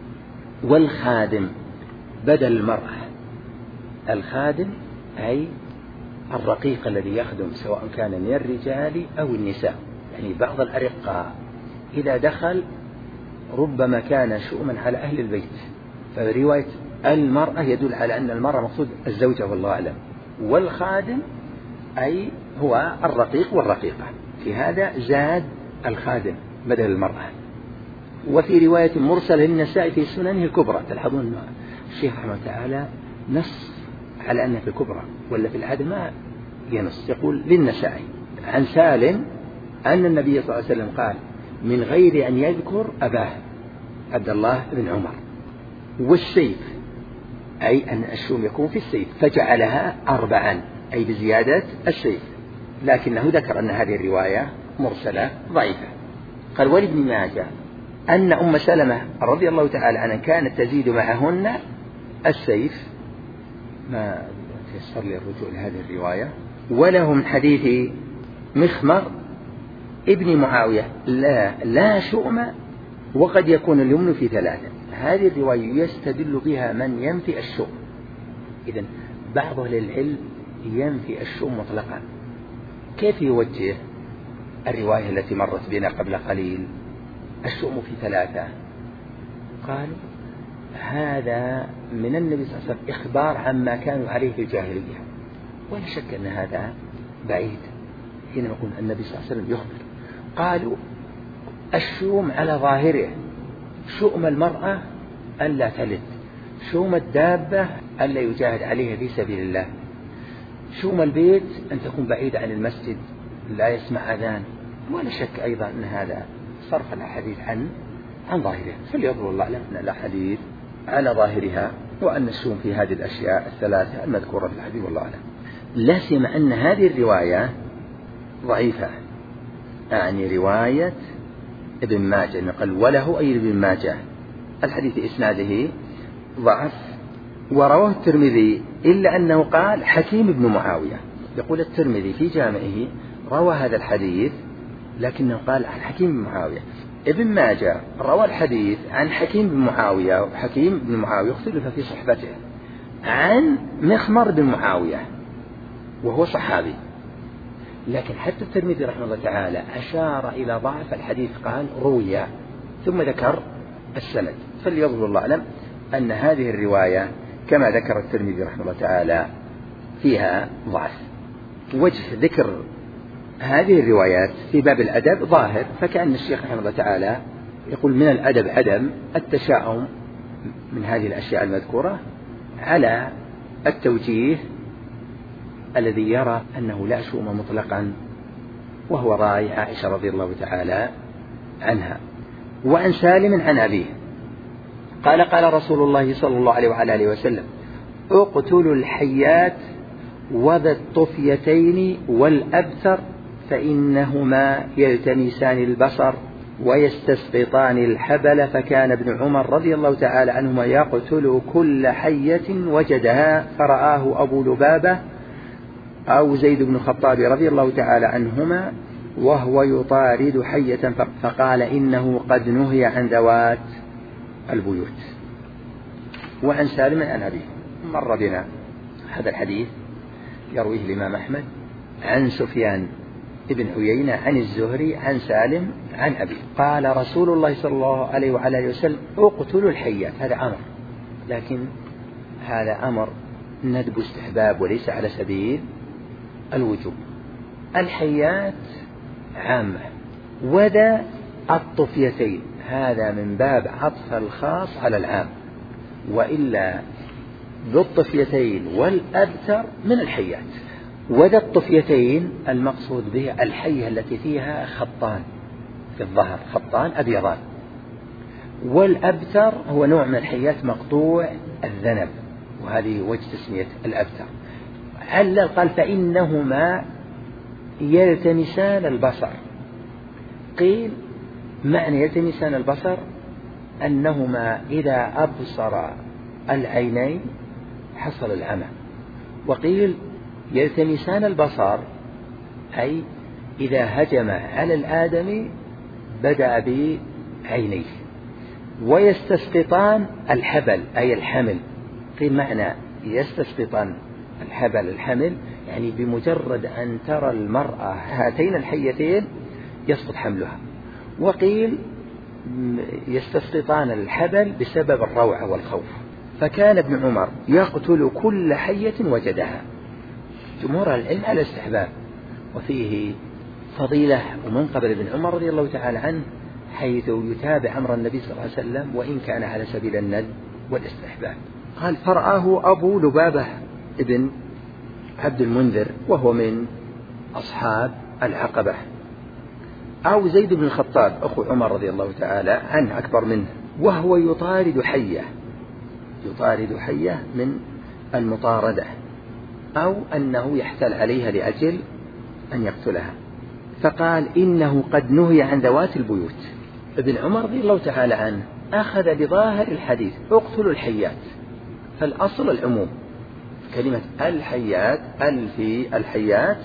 والخادم بدل المرأة. الخادم أي الرقيق الذي يخدم، سواء كان من الرجال أو النساء. يعني بعض الأرقاء إذا دخل ربما كان شؤما على أهل البيت، فرواية المرأة يدل على أن المرأة مقصود الزوجة والله أعلم. والخادم أي هو الرقيق والرقيقة، في هذا زاد الخادم بدل المرأة. وفي رواية مرسلة للنساء في سننه الكبرى، تلاحظون أن الشيخ رحمه الله تعالى نص على أنه في الكبرى، ولا في العادة ما ينص، يقول للنساء. عن سالم أن النبي صلى الله عليه وسلم قال من غير أن يذكر أباه عبد الله بن عمر. والسيف أي أن الشوم يكون في السيف، فجعلها 4 أي بزيادة السيف، لكنه ذكر أن هذه الرواية مرسلة ضعيفة. قال ولابن ماجه أن أم سلمة رضي الله تعالى عنها كانت تزيد معهن السيف، ما تيسر لي الرجوع لهذه الرواية. وله من حديث مخمر ابن معاوية لا شؤم وقد يكون اليمن في 3. هذه الرواية يستدل بها من ينفي الشؤم. إذن بعض أهل العلم ينفي الشؤم مطلقا. كيف يوجه الرواية التي مرت بنا قبل قليل الشؤم في 3؟ قالوا هذا من النبي صلى الله عليه وسلم إخبار عما كانوا عليه في الجاهلية، ولا شك أن هذا بعيد. حينما يقول النبي صلى الله عليه وسلم يخبر، قالوا الشؤم على ظاهره شؤم المرأة ألا تلد، شؤم الدابة ألا يجاهد عليها في سبيل الله، شؤم البيت أن تكون بعيدة عن المسجد لا يسمع أذان. ولا شك أيضا أن هذا صرف الأحاديث عن ظاهرها، فليظهر الله أعلم أن الأحاديث على ظاهرها، وأن الشؤم في هذه الأشياء 3 المذكورة في الحديث والله أعلم. لا سيما أن هذه الرواية ضعيفة، يعني رواية ابن ماجه نقل وله أي ابن ماجه، الحديث إسناده ضعف. ورواه الترمذي إلا أنه قال حكيم بن معاوية. يقول الترمذي في جامعه روى هذا الحديث لكنه قال عن حكيم بن معاوية. ابن ماجه روى الحديث عن حكيم بن معاوية، وحكيم بن معاوية اختلف في صحبته، عن مخمر بن معاوية وهو صحابي. لكن حتى الترمذي رحمه الله تعالى أشار إلى ضعف الحديث، قال روي ثم ذكر السند. فليظهر الله أعلم أن هذه الرواية كما ذكر الترمذي رحمه الله تعالى فيها ضعف. وجه ذكر هذه الروايات في باب الأدب ظاهر، فكأن الشيخ رحمه الله تعالى يقول من الأدب عدم التشاؤم من هذه الأشياء المذكورة، على التوجيه الذي يرى أنه لا شؤم مطلقا، وهو رأي عائشة رضي الله تعالى عنها. وعن سالم عن أبيه قال قال رسول الله صلى الله عليه وعلى آله وسلم اقتلوا الحيات وذا الطفيتين والأبتر فإنهما يلتمسان البصر ويستسقطان الحبل. فكان ابن عمر رضي الله تعالى عنهما يقتل كل حية وجدها، فرآه أبو لبابة أو زيد بن الخطاب رضي الله تعالى عنهما وهو يطارد حية، فقال إنه قد نهي عن ذوات البيوت. وعن سالم عن أبيه مر بنا هذا الحديث يرويه الإمام أحمد عن سفيان ابن عيينة عن الزهري عن سالم عن أبيه قال رسول الله صلى الله عليه وعلى آله وسلم اقتلوا الحيات. هذا أمر، لكن هذا أمر ندب استحباب وليس على سبيل الوجوب. الحيات عامة، وذا الطفيتين هذا من باب عطف الخاص على العام، وإلا ذو الطفيتين والأبتر من الحيات. وذا الطفيتين المقصود به الحية التي فيها خطان في الظهر، خطان أبيضان. والأبتر هو نوع من الحيات مقطوع الذنب، وهذه وجه تسمية الأبتر. علل قال فإنهما يلتمسان البصر. قيل معنى يلتمسان البصر أنهما إذا أبصر العينين حصل العمى. وقيل يلتمسان البصر أي إذا هجم على الآدمي بدأ بعينيه. ويستسقطان الحبل أي الحمل. قيل معنى يستسقطان الحمل يعني بمجرد أن ترى المرأة هاتين الحيتين يسقط حملها. وقيل يستسقطان الحبل بسبب الروعة والخوف. فكان ابن عمر يقتل كل حية وجدها. جمهور العلم على الاستحباب، وفيه فضيلة ومنقبل ابن عمر رضي الله تعالى عنه حيث يتابع أمر النبي صلى الله عليه وسلم وإن كان على سبيل الند والاستحباب. قال فرآه أبو لبابة ابن عبد المنذر وهو من أصحاب العقبة، أو زيد بن الخطاب أخو عمر رضي الله تعالى عنه أكبر منه، وهو يطارد حية من المطاردة، أو أنه يحتال عليها لأجل أن يقتلها. فقال إنه قد نهي عن ذوات البيوت. ابن عمر رضي الله تعالى عنه أخذ بظاهر الحديث اقتلوا الحيات، فالأصل العموم. كلمة الحيات في الحيات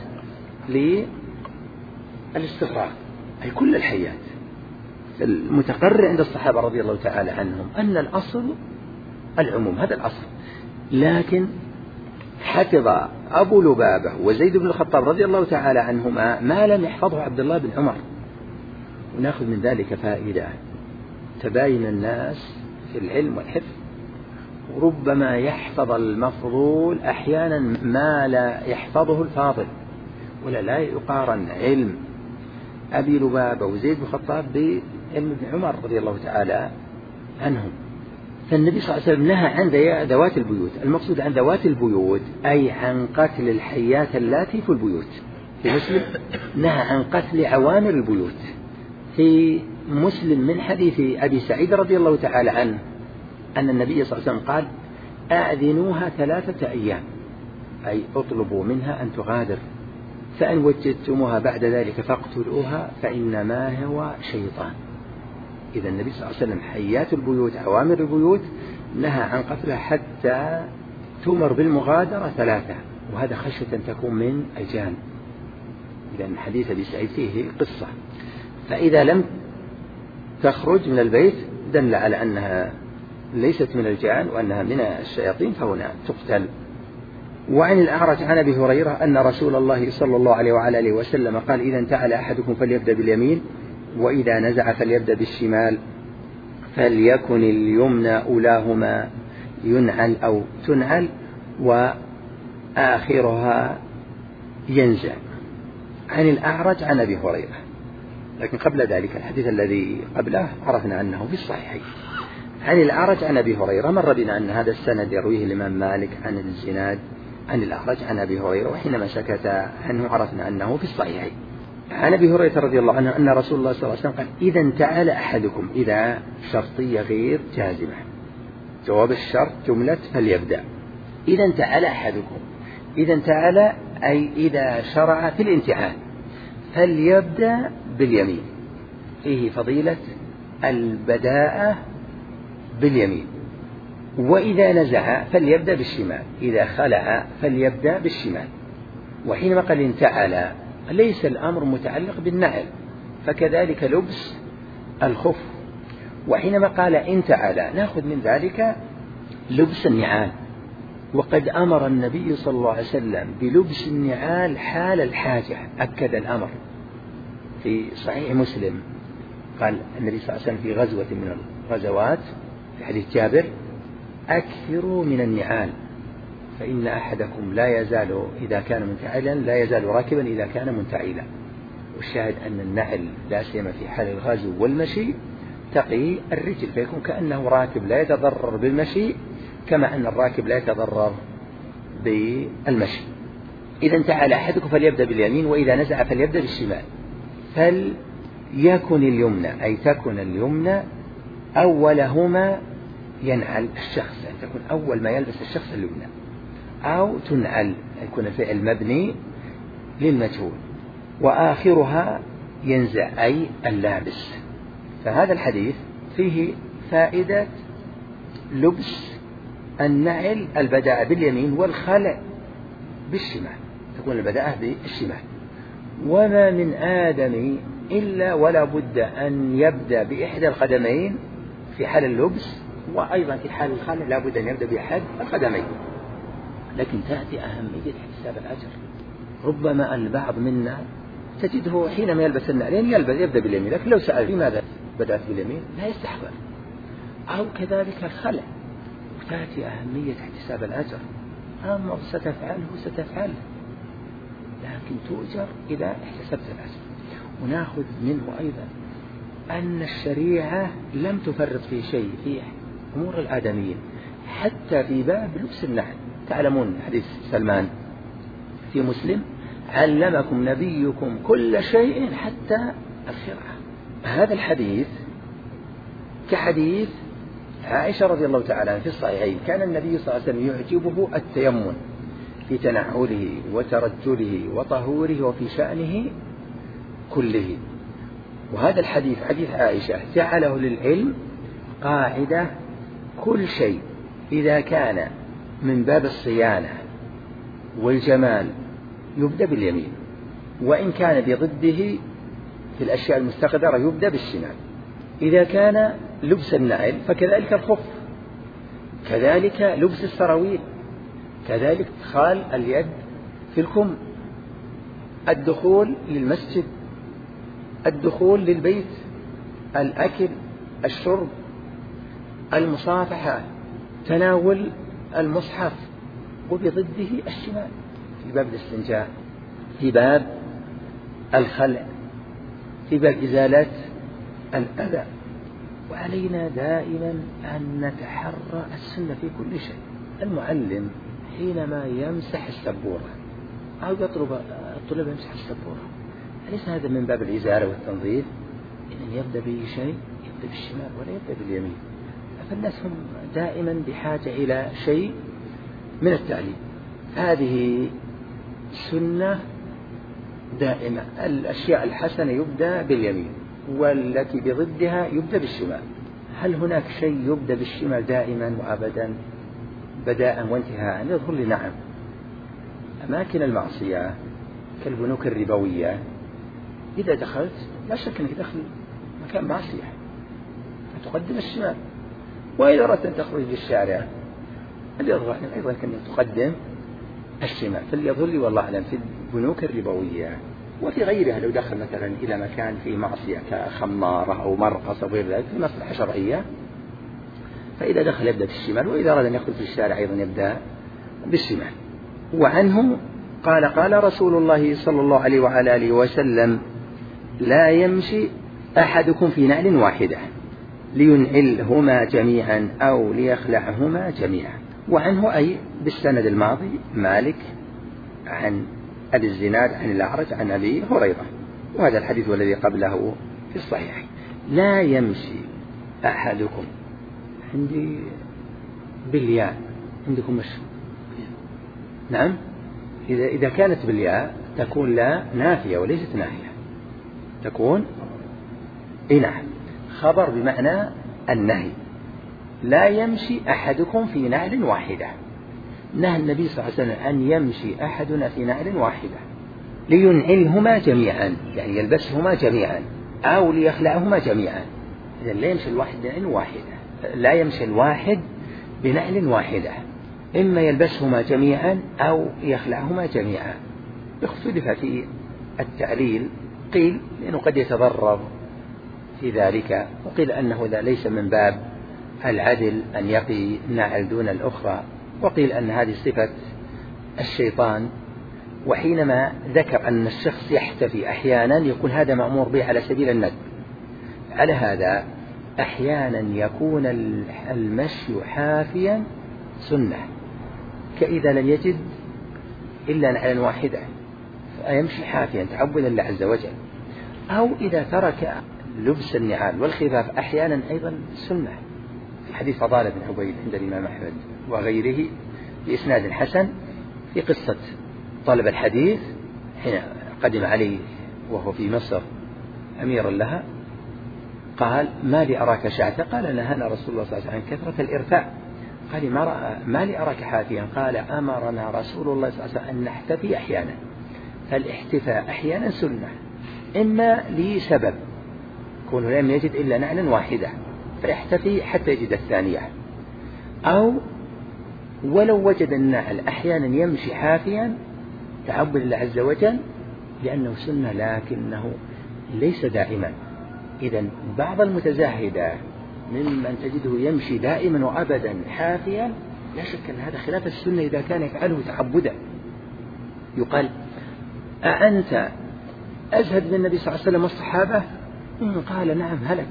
للاستغراق أي كل الحيات. المتقرر عند الصحابة رضي الله تعالى عنهم أن الأصل العموم، هذا الأصل. لكن حفظ أبو لبابة وزيد بن الخطاب رضي الله تعالى عنهما ما لم يحفظه عبد الله بن عمر. ونأخذ من ذلك فائدة تباين الناس في العلم والحفظ. ربما يحفظ المفضول أحيانا ما لا يحفظه الفاضل، ولا لا يقارن علم أبي لبابة وزيد بن الخطاب بعلم ابن عمر رضي الله تعالى عنهم. فالنبي صلى الله عليه وسلم نهى عن ذوات البيوت. المقصود عن ذوات البيوت أي عن قتل الحيات اللاتي في البيوت. في مسلم نهى عن قتل عوامر البيوت. في مسلم من حديث أبي سعيد رضي الله تعالى عنه أن النبي صلى الله عليه وسلم قال أعذنوها 3 أيام، أي اطلبوا منها أن تغادر، فإن وجدتموها بعد ذلك فاقتلوها فإنما هو شيطان. إذا النبي صلى الله عليه وسلم حيات البيوت عوامر البيوت نهى عن قتلها حتى تؤمر بالمغادرة 3، وهذا خشية أن تكون من الجان. إذا حديث أبي سعيد فيه قصة. فإذا لم تخرج من البيت دل على أنها ليست من الجان وأنها من الشياطين، فهنا تقتل. وعن الأعرج عن أبي هريرة أن رسول الله صلى الله عليه وعلى آله وسلم قال إذا انتعل أحدكم فليبدأ باليمين، وإذا نزع فليبدأ بالشمال، فليكن اليمنى أولاهما ينعل أو تنعل وآخرها ينزع. عن الأعرج عن أبي هريرة. لكن قبل ذلك الحديث الذي قبله عرفنا أنه في الصحيحين. عن الأعرج عن أبي هريرة مر بنا أن هذا السند يرويه الإمام مالك عن الزناد عن الأعرج عن أبي هريرة، وحينما سكت عنه عرفنا أنه في الصحيحين. عن أبي هريرة رضي الله عنه أن رسول الله صلى الله عليه وسلم قال إذا انتعل أحدكم، إذا شرطية غير جازمة، جواب الشرط جملة فليبدأ. إذا انتعل أحدكم، إذا انتعل أي إذا شرع في الانتعال فليبدأ باليمين. فيه فضيلة البداءة باليمين. وإذا نزع فليبدأ بالشمال، إذا خلع فليبدأ بالشمال. وحينما قال انتعل ليس الأمر متعلق بالنعل، فكذلك لبس الخف. وحينما قال انتعل نأخذ من ذلك لبس النعال، وقد أمر النبي صلى الله عليه وسلم بلبس النعال حال الحاجة، أكد الأمر. في صحيح مسلم قال النبي صلى الله عليه وسلم في غزوة من الغزوات في حديث جابر أكثروا من النعال فإن أحدكم لا يزال إذا كان منتعلا لا يزال راكبا إذا كان منتعلا. والشاهد أن النعل لا سيما في حال الغزو والمشي تقي الرجل، فيكون كأنه راكب لا يتضرر بالمشي كما أن الراكب لا يتضرر بالمشي. إذا انتعل أحدكم فليبدأ باليمين، وإذا نزع فليبدأ بالشمال. فليكن اليمنى أي تكن اليمنى أولهما ينعل الشخص، يعني تكون أول ما يلبس الشخص اليمنى، أو تنعل يكون الفعل مبني للمجهول، وآخرها ينزع أي اللابس. فهذا الحديث فيه فائدة لبس النعل البداء باليمين والخلع بالشمال، تكون البداءة بالشمال. وما من آدم إلا ولا بد أن يبدأ بإحدى القدمين في حال اللبس، وأيضا في حال الخلع لا بد أن يبدأ بأحد القدمين. لكن تأتي أهمية حساب الأجر. ربما البعض منا تجده حينما يلبس النعلين يبدأ باليمين، لكن لو سأل لماذا بدأت باليمين لا يستحضر. أو كذلك الخلع، وتأتي أهمية احتساب الأجر. أمر ستفعله ستفعله، لكن تؤجر إذا احتسبت الأجر. ونأخذ منه أيضا أن الشريعة لم تفرط في شيء في أمور الآدميين، حتى في باب لبس النعل. تعلمون حديث سلمان في مسلم: علمكم نبيكم كل شيء حتى الخرعة. هذا الحديث كحديث عائشة رضي الله تعالى عنها في الصحيحين: كان النبي صلى الله عليه وسلم يعجبه التيمم في تنعله وترجله وطهوره وفي شأنه كله. وهذا الحديث حديث عائشة جعله للعلم قاعدة: كل شيء إذا كان من باب الصيانة والجمال يبدأ باليمين، وإن كان بضده في الأشياء المستقدرة يبدأ بالشمال. إذا كان لبس النعل فكذلك الخف، كذلك لبس السراويل، كذلك إدخال اليد في الكم، الدخول للمسجد، الدخول للبيت، الأكل، الشرب، المصافحة، تناول المصحف، وبضده الشمال في باب الاستنجاء، في باب الخلع، في باب إزالة الأذى. وعلينا دائما أن نتحرى السنة في كل شيء. المعلم حينما يمسح السبورة أو يطلب الطلاب يمسح السبورة، أليس هذا من باب الإزالة والتنظيف؟ إن يبدأ به شيء يبدأ بالشمال ولا يبدأ باليمين. فالناس هم دائما بحاجة إلى شيء من التعليم. هذه سنة دائمة، الأشياء الحسنة يبدأ باليمين، والتي بضدها يبدأ بالشمال. هل هناك شيء يبدأ بالشمال دائما وأبدا بداء وانتهاء؟ يظهر لي نعم. أماكن المعصية كالبنوك الربوية إذا دخلت لا شك أنك دخل مكان معصية فتقدم الشمال، وإذا أردت أن تخرج للشارع يظهر أيضا أنك تقدم الشمال. فليظهر لي والله أعلم في البنوك الربوية وفي غيرها لو دخل مثلا إلى مكان فيه معصية كخمارة أو مرقص أو غير ذلك في مصلحة شرعية، فإذا دخل يبدأ بالشمال، وإذا أراد أن يخرج في الشارع أيضا يبدأ بالشمال. وعنه قال: قال رسول الله صلى الله عليه وعلى آله وسلم: لا يمشي أحدكم في نعل واحدة لينعلهما جميعا أو ليخلعهما جميعا. وعنه أي بالسند الماضي مالك عن أبي الزناد عن الأعرج عن أبي هريرة، وهذا الحديث والذي قبله في الصحيح. لا يمشي أحدكم، عندي بالياء، عندكم مش؟ نعم، إذا كانت بالياء تكون لا نافية وليست ناهية، تكون نعم خبر بمعنى النهي. لا يمشي أحدكم في نعل واحدة، نهى النبي صلى الله عليه وسلم أن يمشي أحدنا في نعل واحدة لينعلهما جميعا، يعني يلبسهما جميعا، أو ليخلعهما جميعا. إذن لا يمشي الواحد بنعل واحدة، لا يمشي الواحد بنعل واحدة، إما يلبسهما جميعا أو يخلعهما جميعا. اختلف في التعليل، قيل لأنه قد يتضرر في ذلك، وقيل أنه ليس من باب العدل أن يقي نعل دون الأخرى، وقيل أن هذه صفة الشيطان. وحينما ذكر أن الشخص يحتفي أحيانا يكون هذا مأمور به على سبيل الندب، على هذا أحيانا يكون المشي حافيا سنة، كإذا لم يجد إلا نعلا واحدة فيمشي حافيا تعبدا لله عز وجل، أو إذا ترك لبس النعال والخفاف أحيانا أيضا سنة، في حديث فضالة بن عبيد عند الإمام أحمد وغيره بإسناد حسن في قصة طلب الحديث حين قدم عليه وهو في مصر أميرا لها، قال: ما لي أراك شعث؟ قال: نهانا رسول الله صلى الله عليه وسلم عن كثرة الإرفاع. قال: ما لي أراك حافيا؟ قال: أمرنا رسول الله صلى الله عليه وسلم أن نحتفي أحيانا، فالاحتفاء أحيانا سنة، إما لسبب كونه لم يجد إلا نعلا واحدة فيحتفي حتى يجد الثانية، أو ولو وجد النعل أحيانا يمشي حافيا تعبد الله عز وجل لأنه سنة لكنه ليس دائما. إذن بعض المتزاهدة ممن تجده يمشي دائما وأبدا حافيا لا شك أن هذا خلاف السنة إذا كان يفعله تعبدا. يقال: أأنت أزهد من النبي صلى الله عليه وسلم والصحابة؟ إن قال نعم هلك،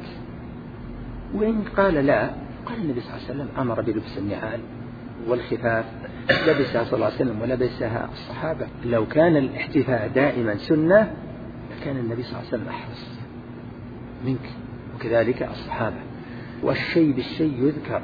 وإن قال لا قال النبي صلى الله عليه وسلم أمر بلبس النعال والخفاف، لبسها صلى الله عليه وسلم ولبسها الصحابة. لو كان الاحتفاء دائما سنة لكان النبي صلى الله عليه وسلم أحرص منك، وكذلك الصحابة. والشيء بالشيء يذكر،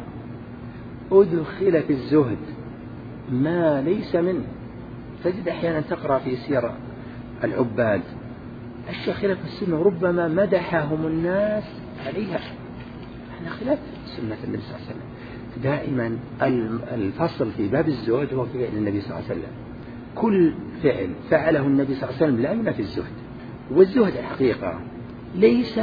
أدخل في الزهد ما ليس منه. تجد أحيانا تقرأ في سير العباد أشياء خلاف السنة ربما مدحهم الناس عليها، هذا خلاف سنة النبي صلى الله عليه وسلم. دائما الفصل في باب الزهد هو في فعل النبي صلى الله عليه وسلم، كل فعل فعله النبي صلى الله عليه وسلم لا ينافي الزهد. والزهد الحقيقة ليس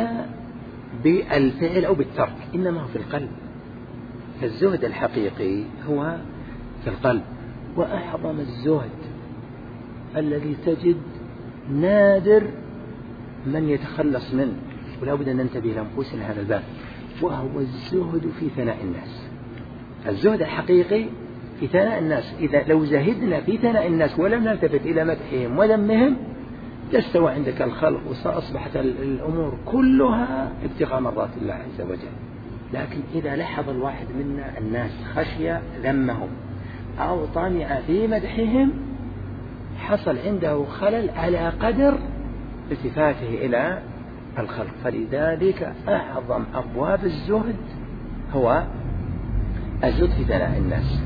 بالفعل أو بالترك، إنما هو في القلب. فالزهد الحقيقي هو في القلب. وأعظم الزهد الذي تجد نادر من يتخلص منه، ولا بد أن ننتبه لأنفسنا هذا الباب، وهو الزهد في ثناء الناس. الزهد الحقيقي في ثناء الناس. إذا لو زهدنا في ثناء الناس ولم نلتفت إلى مدحهم وذمهم لاستوى عندك الخلق وأصبحت الأمور كلها ابتغاء مرضات الله عز وجل. لكن إذا لحظ الواحد منا الناس خشي ذمهم أو طمع في مدحهم حصل عنده خلل على قدر التفاته إلى الخلق. فلذلك أعظم أبواب الزهد هو الزهد في ثناء الناس.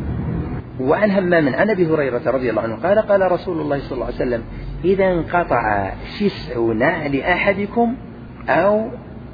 وعن همام عن أبي هريرة رضي الله عنه قال: قال رسول الله صلى الله عليه وسلم: إذا انقطع شسع نعل أحدكم أو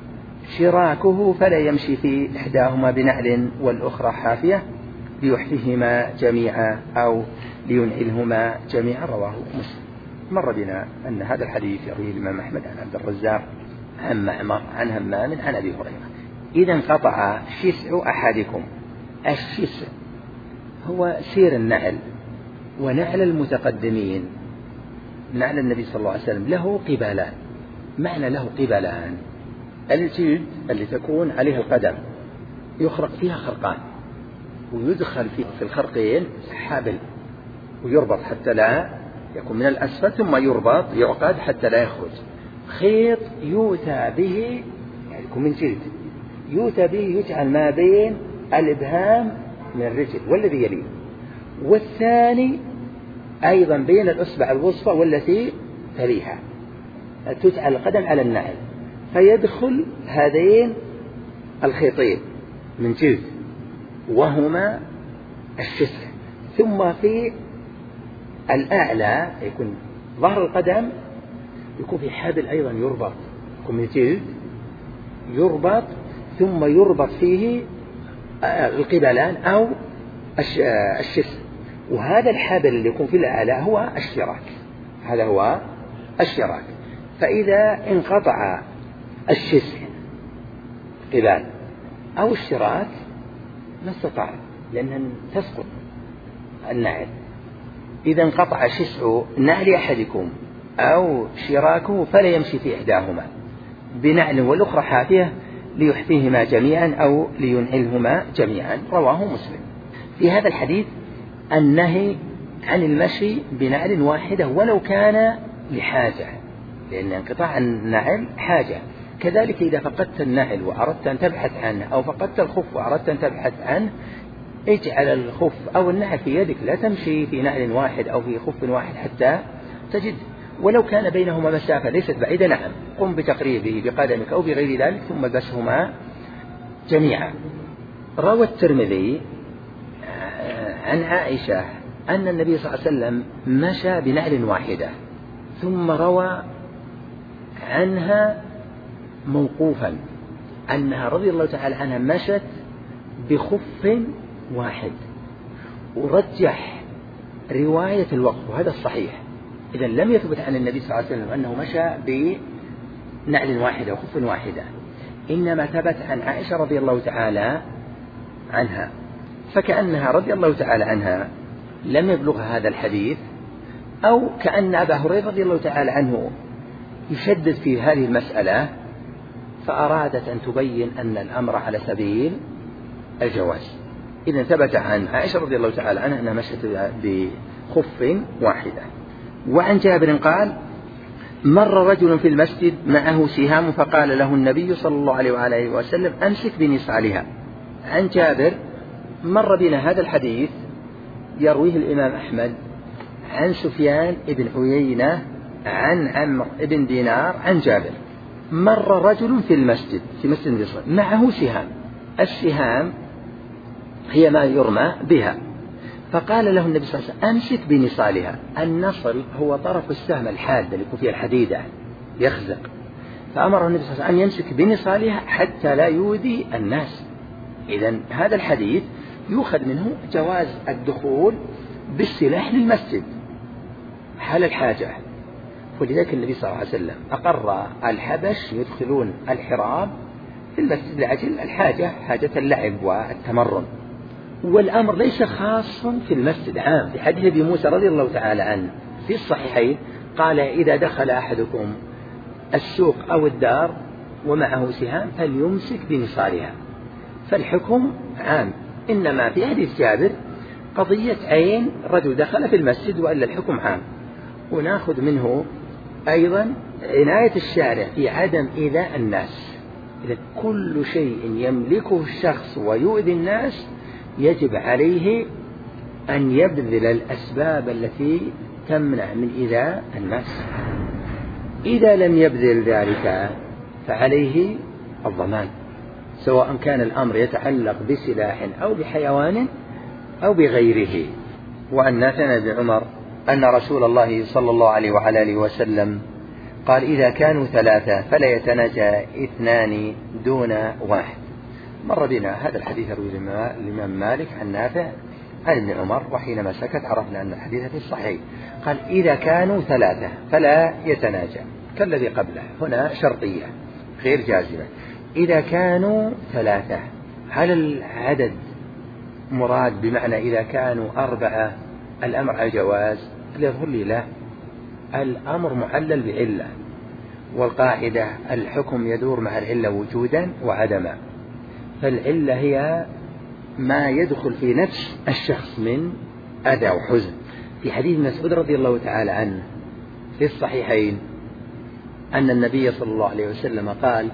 شراكه فلا يمشي في إحداهما بنعل والأخرى حافية ليحفيهما جميعا أو لينعلهما جميعا. رواه مسلم. مر بنا أن هذا الحديث يرويه الإمام أحمد عن عبد الرزاق عن معمر عن همام عن أبي هريرة. إذا انقطع شسع أحدكم، الشسع هو سير النعل، ونعل المتقدمين نعل النبي صلى الله عليه وسلم له قبالان. معنى له قبالان: الجلد اللي تكون عليه القدم يخرق فيها خرقان، ويدخل في الخرقين حبل ويربط حتى لا يكون من الأسفل، ثم يعقد حتى لا يخرج. خيط يؤتى به يعني يكون من جلد، يؤتى به يجعل ما بين الإبهام من الرجل والذي يليه، والثاني أيضا بين الأصبع الوسطى والتي تليها، تجعل القدم على النعل، فيدخل هذين الخيطين من جلد وهما الشسع. ثم في الأعلى يكون ظهر القدم يكون في حبل أيضا يربط، يكون من جلد يربط، ثم يربط فيه القبلان أو الشسع. وهذا الحبل اللي يكون في الأعلى هو الشراك، هذا هو الشراك. فإذا انقطع الشسع قبال أو الشراك ما استطاع، لأنها تسقط النعل. إذا انقطع شسع نعل أحدكم أو شراكه فلا يمشي في إحداهما بنعل والأخرى حافية ليحفيهما جميعا أو لينعلهما جميعا. رواه مسلم. في هذا الحديث النهي عن المشي بنعل واحدة ولو كان لحاجة، لأن انقطاع النعل حاجة. كذلك إذا فقدت النعل وأردت أن تبحث عنه، أو فقدت الخف وأردت أن تبحث عنه، اجعل الخف أو النعل في يدك، لا تمشي في نعل واحد أو في خف واحد حتى تجد، ولو كان بينهما مسافة ليست بعيدة. نعم، قم بتقريبه بقدمك أو بغير ذلك ثم البسهما جميعا. روى الترمذي عن عائشة أن النبي صلى الله عليه وسلم مشى بنعل واحدة، ثم روى عنها موقوفا أنها رضي الله تعالى عنها مشت بخف واحد، ورجح رواية الوقف، وهذا الصحيح. إذا لم يثبت عن النبي صلى الله عليه وسلم أنه مشى بنعل واحدة وخف واحدة، إنما ثبت عن عائشة رضي الله تعالى عنها، فكأنها رضي الله تعالى عنها لم يبلغها هذا الحديث، أو كأن أبا هريرة رضي الله تعالى عنه يشدد في هذه المسألة، فأرادت أن تبين أن الأمر على سبيل الجواز. إذن ثبت عن عائشة رضي الله تعالى عنها أنها مشت بخف واحدة. وعن جابر قال: مر رجل في المسجد معه سهام فقال له النبي صلى الله عليه وآله وسلم: أمسك بنصالها. عن جابر مر بنا هذا الحديث يرويه الإمام أحمد عن سفيان بن عيينة عن عمرو بن دينار عن جابر: مر رجل في المسجد، في مسجد النبي صلى الله عليه وسلم، معه سهام. السهام هي ما يرمى بها، فقال له النبي صلى الله عليه وسلم: أمسك بنصالها. النصل هو طرف السهم الحاد اللي يكون فيها الحديدة يخزق، فأمر النبي صلى الله عليه وسلم أن يمسك بنصالها حتى لا يؤذي الناس. إذن هذا الحديث يؤخذ منه جواز الدخول بالسلاح للمسجد حال الحاجة، ولذلك النبي صلى الله عليه وسلم أقر الحبش يدخلون الحراب في المسجد لأجل الحاجة، حاجة اللعب والتمرن. والأمر ليس خاصا في المسجد، عام. في حديث أبي موسى رضي الله تعالى عنه في الصحيحين قال: إذا دخل أحدكم السوق أو الدار ومعه سهام فليمسك بنصالها. فالحكم عام، إنما في حديث جابر قضية عين، رجل دخل في المسجد وإلا الحكم عام. ونأخذ منه أيضا عناية الشارع في عدم إيذاء الناس. إذا كل شيء يملكه الشخص ويؤذي الناس يجب عليه أن يبذل الأسباب التي تمنع من إيذاء الناس. إذا لم يبذل ذلك فعليه الضمان، سواء كان الأمر يتعلق بسلاح أو بحيوان أو بغيره. وعن نافع بن عمر أن رسول الله صلى الله عليه وعلى آله وسلم قال: إذا كانوا ثلاثة فلا يتناجى اثنان دون واحد. مر بنا هذا الحديث رواه الإمام مالك عن نافع عن ابن عمر، وحينما سكت عرفنا أن الحديث في الصحيح. قال: إذا كانوا ثلاثة فلا يتناجى، كالذي قبله، هنا شرطية غير جازمة. إذا كانوا ثلاثة، هل العدد مراد بمعنى إذا كانوا أربعة الأمر على الجواز؟ يظهر لي لا، الأمر معلل بعلة، والقاعدة الحكم يدور مع العلة وجودا وعدما. فالعلة هي ما يدخل في نفس الشخص من أذى وحزن. في حديث مسعود رضي الله تعالى عنه في الصحيحين أن النبي صلى الله عليه وسلم قال: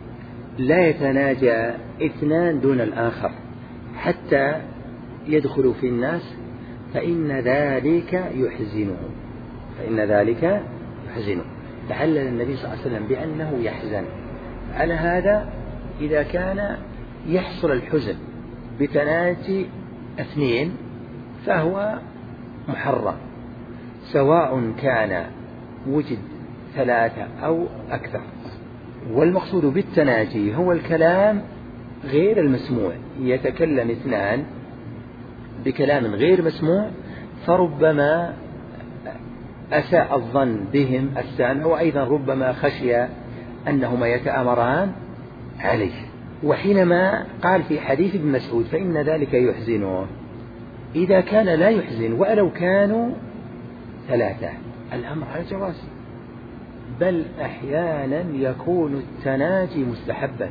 لا يتناجى اثنان دون الآخر حتى يدخلوا في الناس فإن ذلك يحزنهم. فعلل النبي صلى الله عليه وسلم بأنه يحزن. على هذا إذا كان يحصل الحزن بتناجي اثنين فهو محرم، سواء كان وجد ثلاثة أو أكثر. والمقصود بالتناجي هو الكلام غير المسموع، يتكلم اثنان بكلام غير مسموع، فربما أساء الظن بهم السامع، وأيضا ربما خشي أنهما يتآمران عليه. وحينما قال في حديث ابن مسعود فإن ذلك يحزنه، إذا كان لا يحزن ولو كانوا ثلاثة الأمر على الجواز، بل أحيانا يكون التناجي مستحبا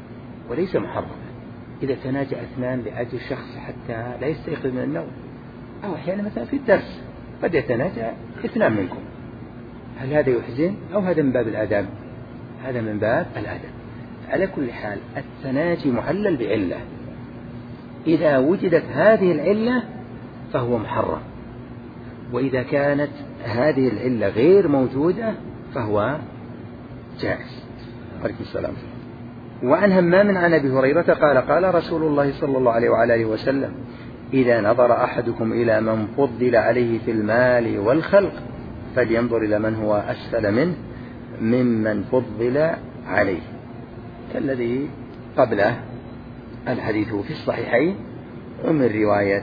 وليس محرما. إذا تناجى اثنان لأجل شخص حتى لا يستيقظ من النوم أو أحيانا مثلا في الدرس قد يتناجى 2 منكم، هل هذا يحزن أو هذا من باب الآداب؟ هذا من باب الآداب. على كل حال التناجي معلل بعلة، إذا وجدت هذه العلة فهو محرم، وإذا كانت هذه العلة غير موجودة فهو جائز. عليكم السلام. وعن همام عن أبي هريرة قال قال رسول الله صلى الله عليه وعلى آله وسلم: إذا نظر أحدكم إلى من فضل عليه في المال والخلق فلينظر إلى من هو أسفل منه ممن فضل عليه. كالذي قبله الحديث في الصحيحين ومن رواية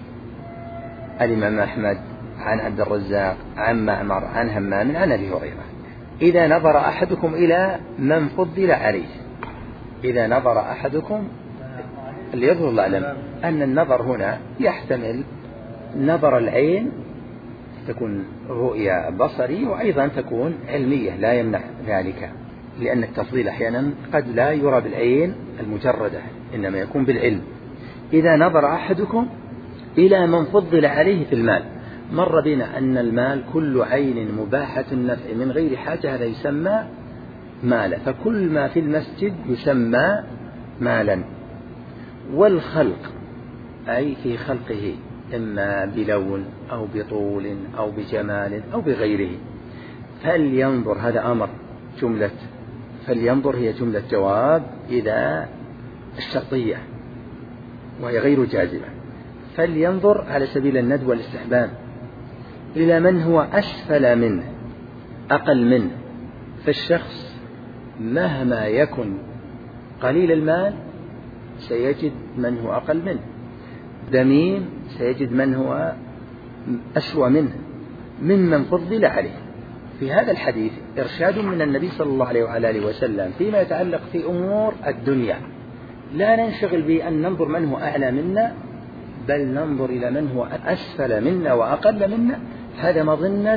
الإمام أحمد عن عبد الرزاق عن معمر عن همام عن أبي هريرة: إذا نظر أحدكم إلى من فضل عليه. إذا نظر أحدكم، ليظهر الأعلم أن النظر هنا يحتمل نظر العين، تكون رؤية بصري، وأيضا تكون علمية لا يمنع ذلك، لأن التفضيل أحيانا قد لا يرى بالعين المجردة، إنما يكون بالعلم. إذا نظر أحدكم إلى من فضل عليه في المال. مر بنا أن المال كل عين مباحة النفع من غير حاجة هذا يسمى مالا، فكل ما في المسجد يسمى مالا. والخلق أي في خلقه، إما بلون أو بطول أو بجمال أو بغيره. فلينظر، هذا أمر، جملة فلينظر هي جملة جواب إذا الشرطية وهي غير جازمة. فلينظر على سبيل الندب والاستحباب إلى من هو أسفل منه أقل منه. فالشخص مهما يكن قليل المال سيجد من هو أقل منه، ذميم سيجد من هو أسوأ منه ممن فضل عليه. في هذا الحديث إرشاد من النبي صلى الله عليه وعلى آله وسلم فيما يتعلق في أمور الدنيا، لا ننشغل بأن ننظر من هو أعلى منا، بل ننظر إلى من هو أسفل منا وأقل منا. هذا مظنة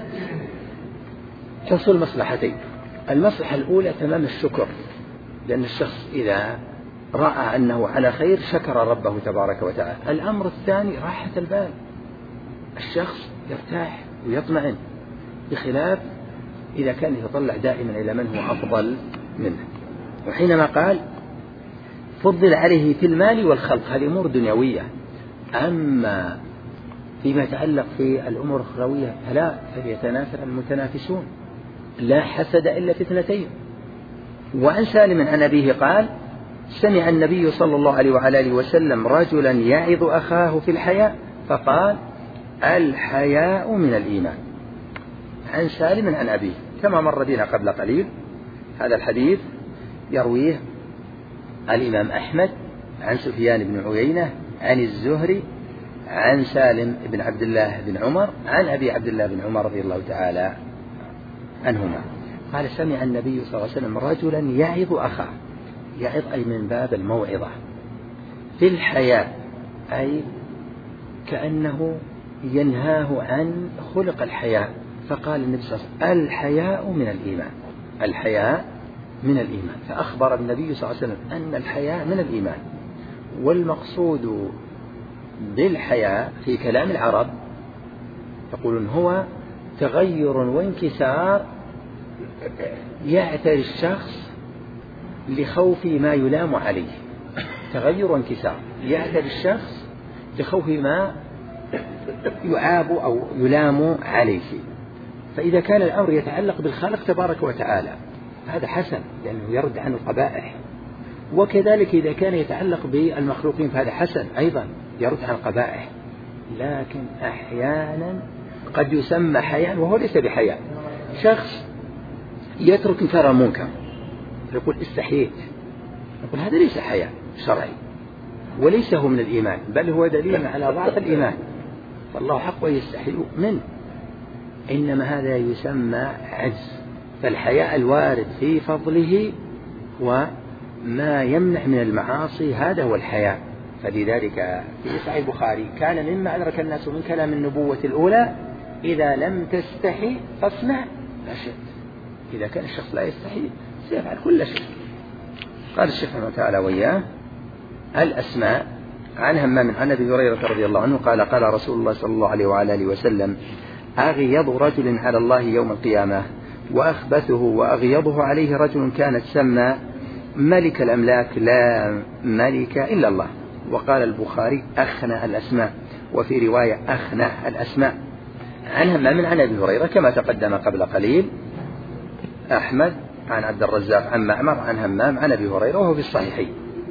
حصول مصلحتين: المصلحة الأولى تمام الشكر، لأن الشخص إذا رأى أنه على خير شكر ربه تبارك وتعالى. الأمر الثاني راحة البال، الشخص يرتاح ويطمئن، بخلاف إذا كان يتطلع دائما إلى من هو أفضل منه. وحينما قال فضل عليه في المال والخلق، هذه أمور دنيوية. أما فيما يتعلق في الأمور الأخروية فلا، فليتنافس المتنافسون، لا حسد إلا في 2. وعن سالم عن أبيه قال: سمع النبي صلى الله عليه وعلى آله وسلم رجلا يعظ أخاه في الحياء فقال: الحياء من الإيمان. عن سالم عن أبيه، كما مر بنا قبل قليل. هذا الحديث يرويه الإمام أحمد عن سفيان بن عيينة عن الزهري عن سالم بن عبد الله بن عمر عن أبي عبد الله بن عمر رضي الله تعالى عنهما قال: سمع النبي صلى الله عليه وسلم رجلا يعظ أخاه. يعظ أي من باب الموعظة، في الحياء أي كأنه ينهاه عن خلق الحياء. فقال النبي صلى الله عليه وسلم: الحياء من الإيمان. الحياء من الإيمان. فأخبر النبي صلى الله عليه وسلم أن الحياء من الإيمان. والمقصود بالحياء في كلام العرب يقولون هو تغير وانكسار يعتري الشخص لخوف ما يلام عليه. تغير وانكسار يعتري الشخص لخوف ما يعاب أو يلام عليه. فإذا كان الأمر يتعلق بالخالق تبارك وتعالى هذا حسن، لأنه يرد عن القبائح. وكذلك إذا كان يتعلق بالمخلوقين فهذا حسن أيضا، يرد عن القبائح. لكن أحيانا قد يسمى حياء وهو ليس بحياء. شخص يترك إنكار المنكر يقول استحييت، يقول هذا ليس حياء شرعي وليس هو من الإيمان، بل هو دليل على ضعف الإيمان، فالله حق ويستحي منه. إنما هذا يسمى عجز. فالحياء الوارد في فضله وما يمنع من المعاصي هذا هو الحياء. فلذلك في صحيح البخاري كان مما أدرك الناس من كلام النبوة الأولى: إذا لم تستحي فاصنع ما شئت. إذا كان الشخص لا يستحي سيفعل كل شيء. قال الشيخ رحمه الله تعالى وإياه: الأسماء عن همام عن أبي هريرة رضي الله عنه قال قال رسول الله صلى الله عليه وعلى آله وسلم أغيض رجل على الله يوم القيامة وأخبثه وأغيضه عليه رجل كانت سمى ملك الأملاك لا ملك إلا الله. وقال البخاري أخنى الأسماء، وفي رواية أخنى الأسماء. عن همام عن أبي هريرة كما تقدم قبل قليل. أحمد عن عبد الرزاق عن معمر عن همام عن أبي هريرة وهو في الصحيحين.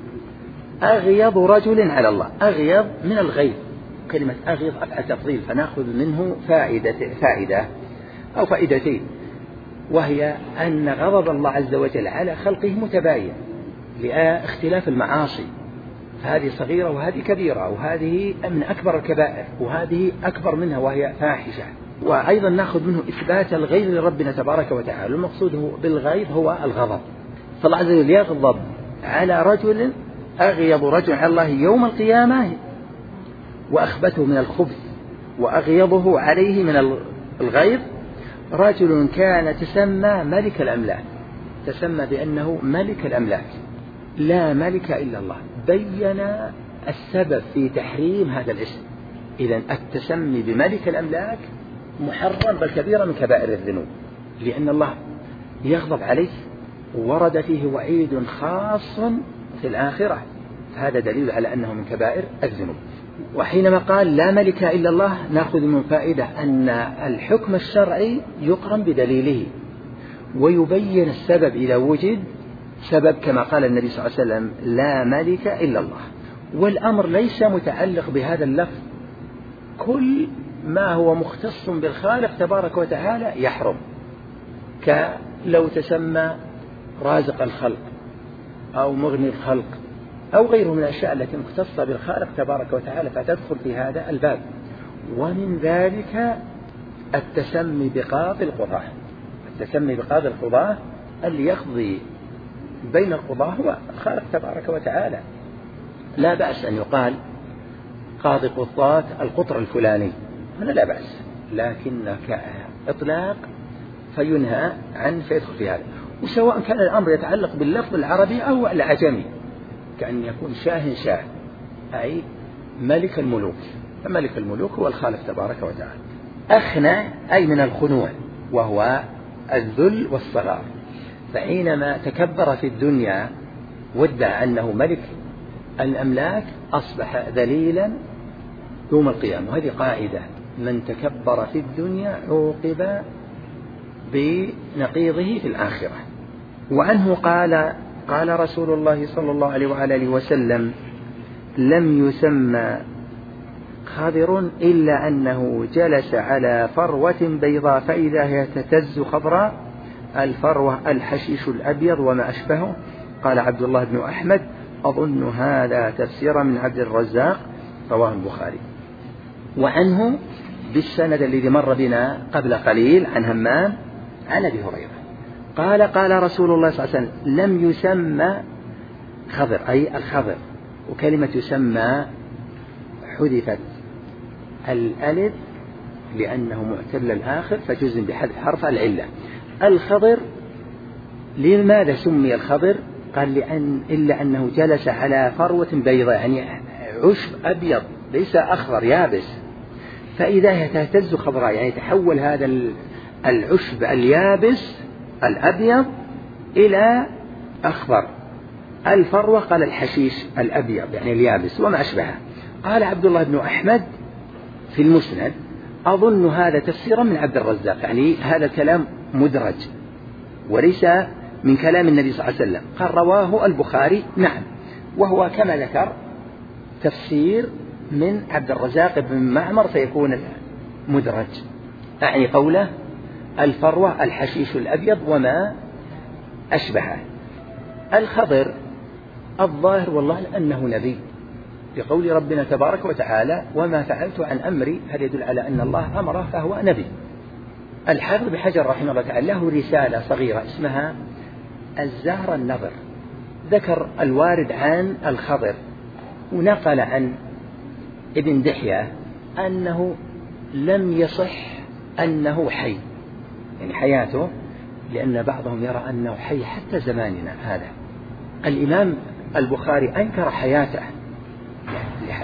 أغيض رجل على الله، أغيض من الغيظ، كلمة أغيض أفعل تفضيل، فنأخذ منه فائدة أو فائدتين، وهي أن غضب الله عز وجل على خلقه متباين لاختلاف المعاصي، فهذه صغيرة وهذه كبيرة، وهذه من أكبر الكبائر وهذه أكبر منها وهي فاحشة. وأيضا نأخذ منه إثبات الغيظ لربنا تبارك وتعالى، المقصود بالغيظ هو الغضب، فالله عز وجل يغضب على رجل، أغيض رجل على الله يوم القيامة وأخبثه من الخبث وأغيضه عليه من الغيظ رجل كان تسمى ملك الأملاك، تسمى بأنه ملك الأملاك لا ملك إلا الله. بين السبب في تحريم هذا الاسم. إذن التسمي بملك الأملاك محرم بل كبيرة من كبائر الذنوب، لأن الله يغضب عليه، ورد فيه وعيد خاص في الآخرة، هذا دليل على أنه من كبائر الذنوب. وحينما قال لا ملك إلا الله نأخذ من فائدة أن الحكم الشرعي يقرن بدليله، ويبين السبب إذا وجد سبب، كما قال النبي صلى الله عليه وسلم لا ملك إلا الله. والأمر ليس متعلق بهذا اللفظ، كل ما هو مختص بالخالق تبارك وتعالى يحرم، كلو تسمى رازق الخلق أو مغني الخلق أو غيره من الأشياء التي مختصة بالخالق تبارك وتعالى فتدخل في هذا الباب. ومن ذلك التسمي بقاضي القضاة، التسمي بقاضي القضاة اللي يقضي بين القضاة هو الخالق تبارك وتعالى، لا بأس أن يقال قاضي قضاة القطر الفلاني، هذا لا بأس، لكن كإطلاق فينهى عن فيدخل في هذا. وسواء كان الأمر يتعلق باللفظ العربي أو العجمي، كأن يكون شاه أي ملك الملوك، فملك الملوك هو الخالق تبارك وتعالى. أخنى أي من الخنوع، وهو الذل والصغار، فحينما تكبر في الدنيا وادعى أنه ملك الأملاك أصبح ذليلا يوم القيامة. وهذه قاعدة، من تكبر في الدنيا عوقب بنقيضه في الآخرة. وعنه قال رسول الله صلى الله عليه وآله وسلم لم يسمى خضر إلا أنه جلس على فروة بيضاء فإذا هي تهتز خضراء، الفروة الحشيش الأبيض وما أشبهه. قال عبد الله بن أحمد أظن هذا تفسير من عبد الرزاق، رواه البخاري. وعنه بالسند الذي مر بنا قبل قليل عن همام عن أبي هريرة قال رسول الله صلى الله عليه وسلم لم يسمى خضر أي الخضر، وكلمة يسمى حذفت الألف لأنه معتل الآخر فجزم بحذف حرف العلة. الخضر لماذا سمي الخضر؟ قال إلا أنه جلس على فروة بيضاء، يعني عشب أبيض ليس أخضر يابس، فإذا هي تهتز خضراء يعني تحول هذا العشب اليابس الأبيض إلى أخضر. الفروة قال الحشيش الأبيض يعني اليابس وما أشبهه. قال عبد الله بن أحمد في المسند أظن هذا تفسيرا من عبد الرزاق، يعني هذا الكلام مدرج وليس من كلام النبي صلى الله عليه وسلم. قال رواه البخاري نعم، وهو كما ذكر تفسير من عبد الرزاق بن معمر فيكون مدرج، أعني قوله الفروة الحشيش الأبيض وما أشبهه. الخضر الظاهر والله أنه نبي، بقول ربنا تبارك وتعالى وما فعلت عن أمري، هذا يدل على أن الله أمره فهو نبي. الحافظ بن حجر رحمه الله تعالى له رسالة صغيرة اسمها الزهر النظر، ذكر الوارد عن الخضر، ونقل عن ابن دحية أنه لم يصح أنه حي، يعني حياته، لأن بعضهم يرى أنه حي حتى زماننا هذا. الإمام البخاري أنكر حياته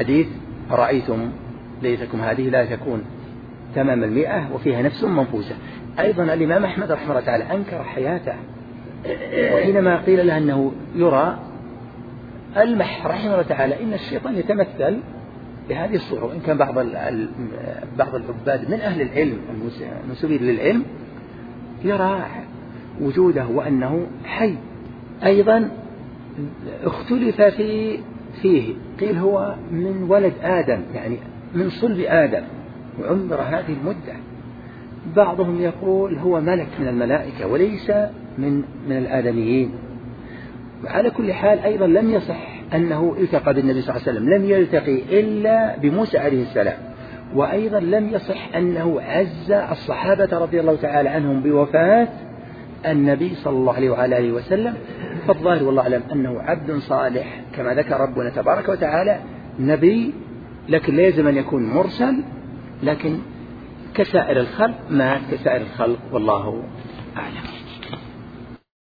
حديث أرأيتم ليتكم هذه لا تكون تمام 100 وفيها نفس منفوسة. أيضا الإمام أحمد رحمه الله تعالى أنكر حياته، وحينما قيل له أنه يرى المح رحمه الله تعالى إن الشيطان يتمثل بهذه الصورة، وإن كان بعض العباد من أهل العلم المنسوبين للعلم يرى وجوده وأنه حي. أيضا اختلف فيه، قيل هو من ولد آدم، يعني من صلب آدم وعمر هذه المدة. بعضهم يقول هو ملك من الملائكة وليس من الآدميين. وعلى كل حال أيضا لم يصح أنه التقى بالنبي صلى الله عليه وسلم، لم يلتقي إلا بموسى عليه السلام. وأيضا لم يصح أنه عز الصحابة رضي الله تعالى عنهم بوفاة النبي صلى الله عليه وعلى آله وسلم. فالظاهر والله أعلم أنه عبد صالح كما ذكر ربنا تبارك وتعالى، نبي لكن لا يلزم أن يكون مرسل، لكن كسائر الخلق والله أعلم.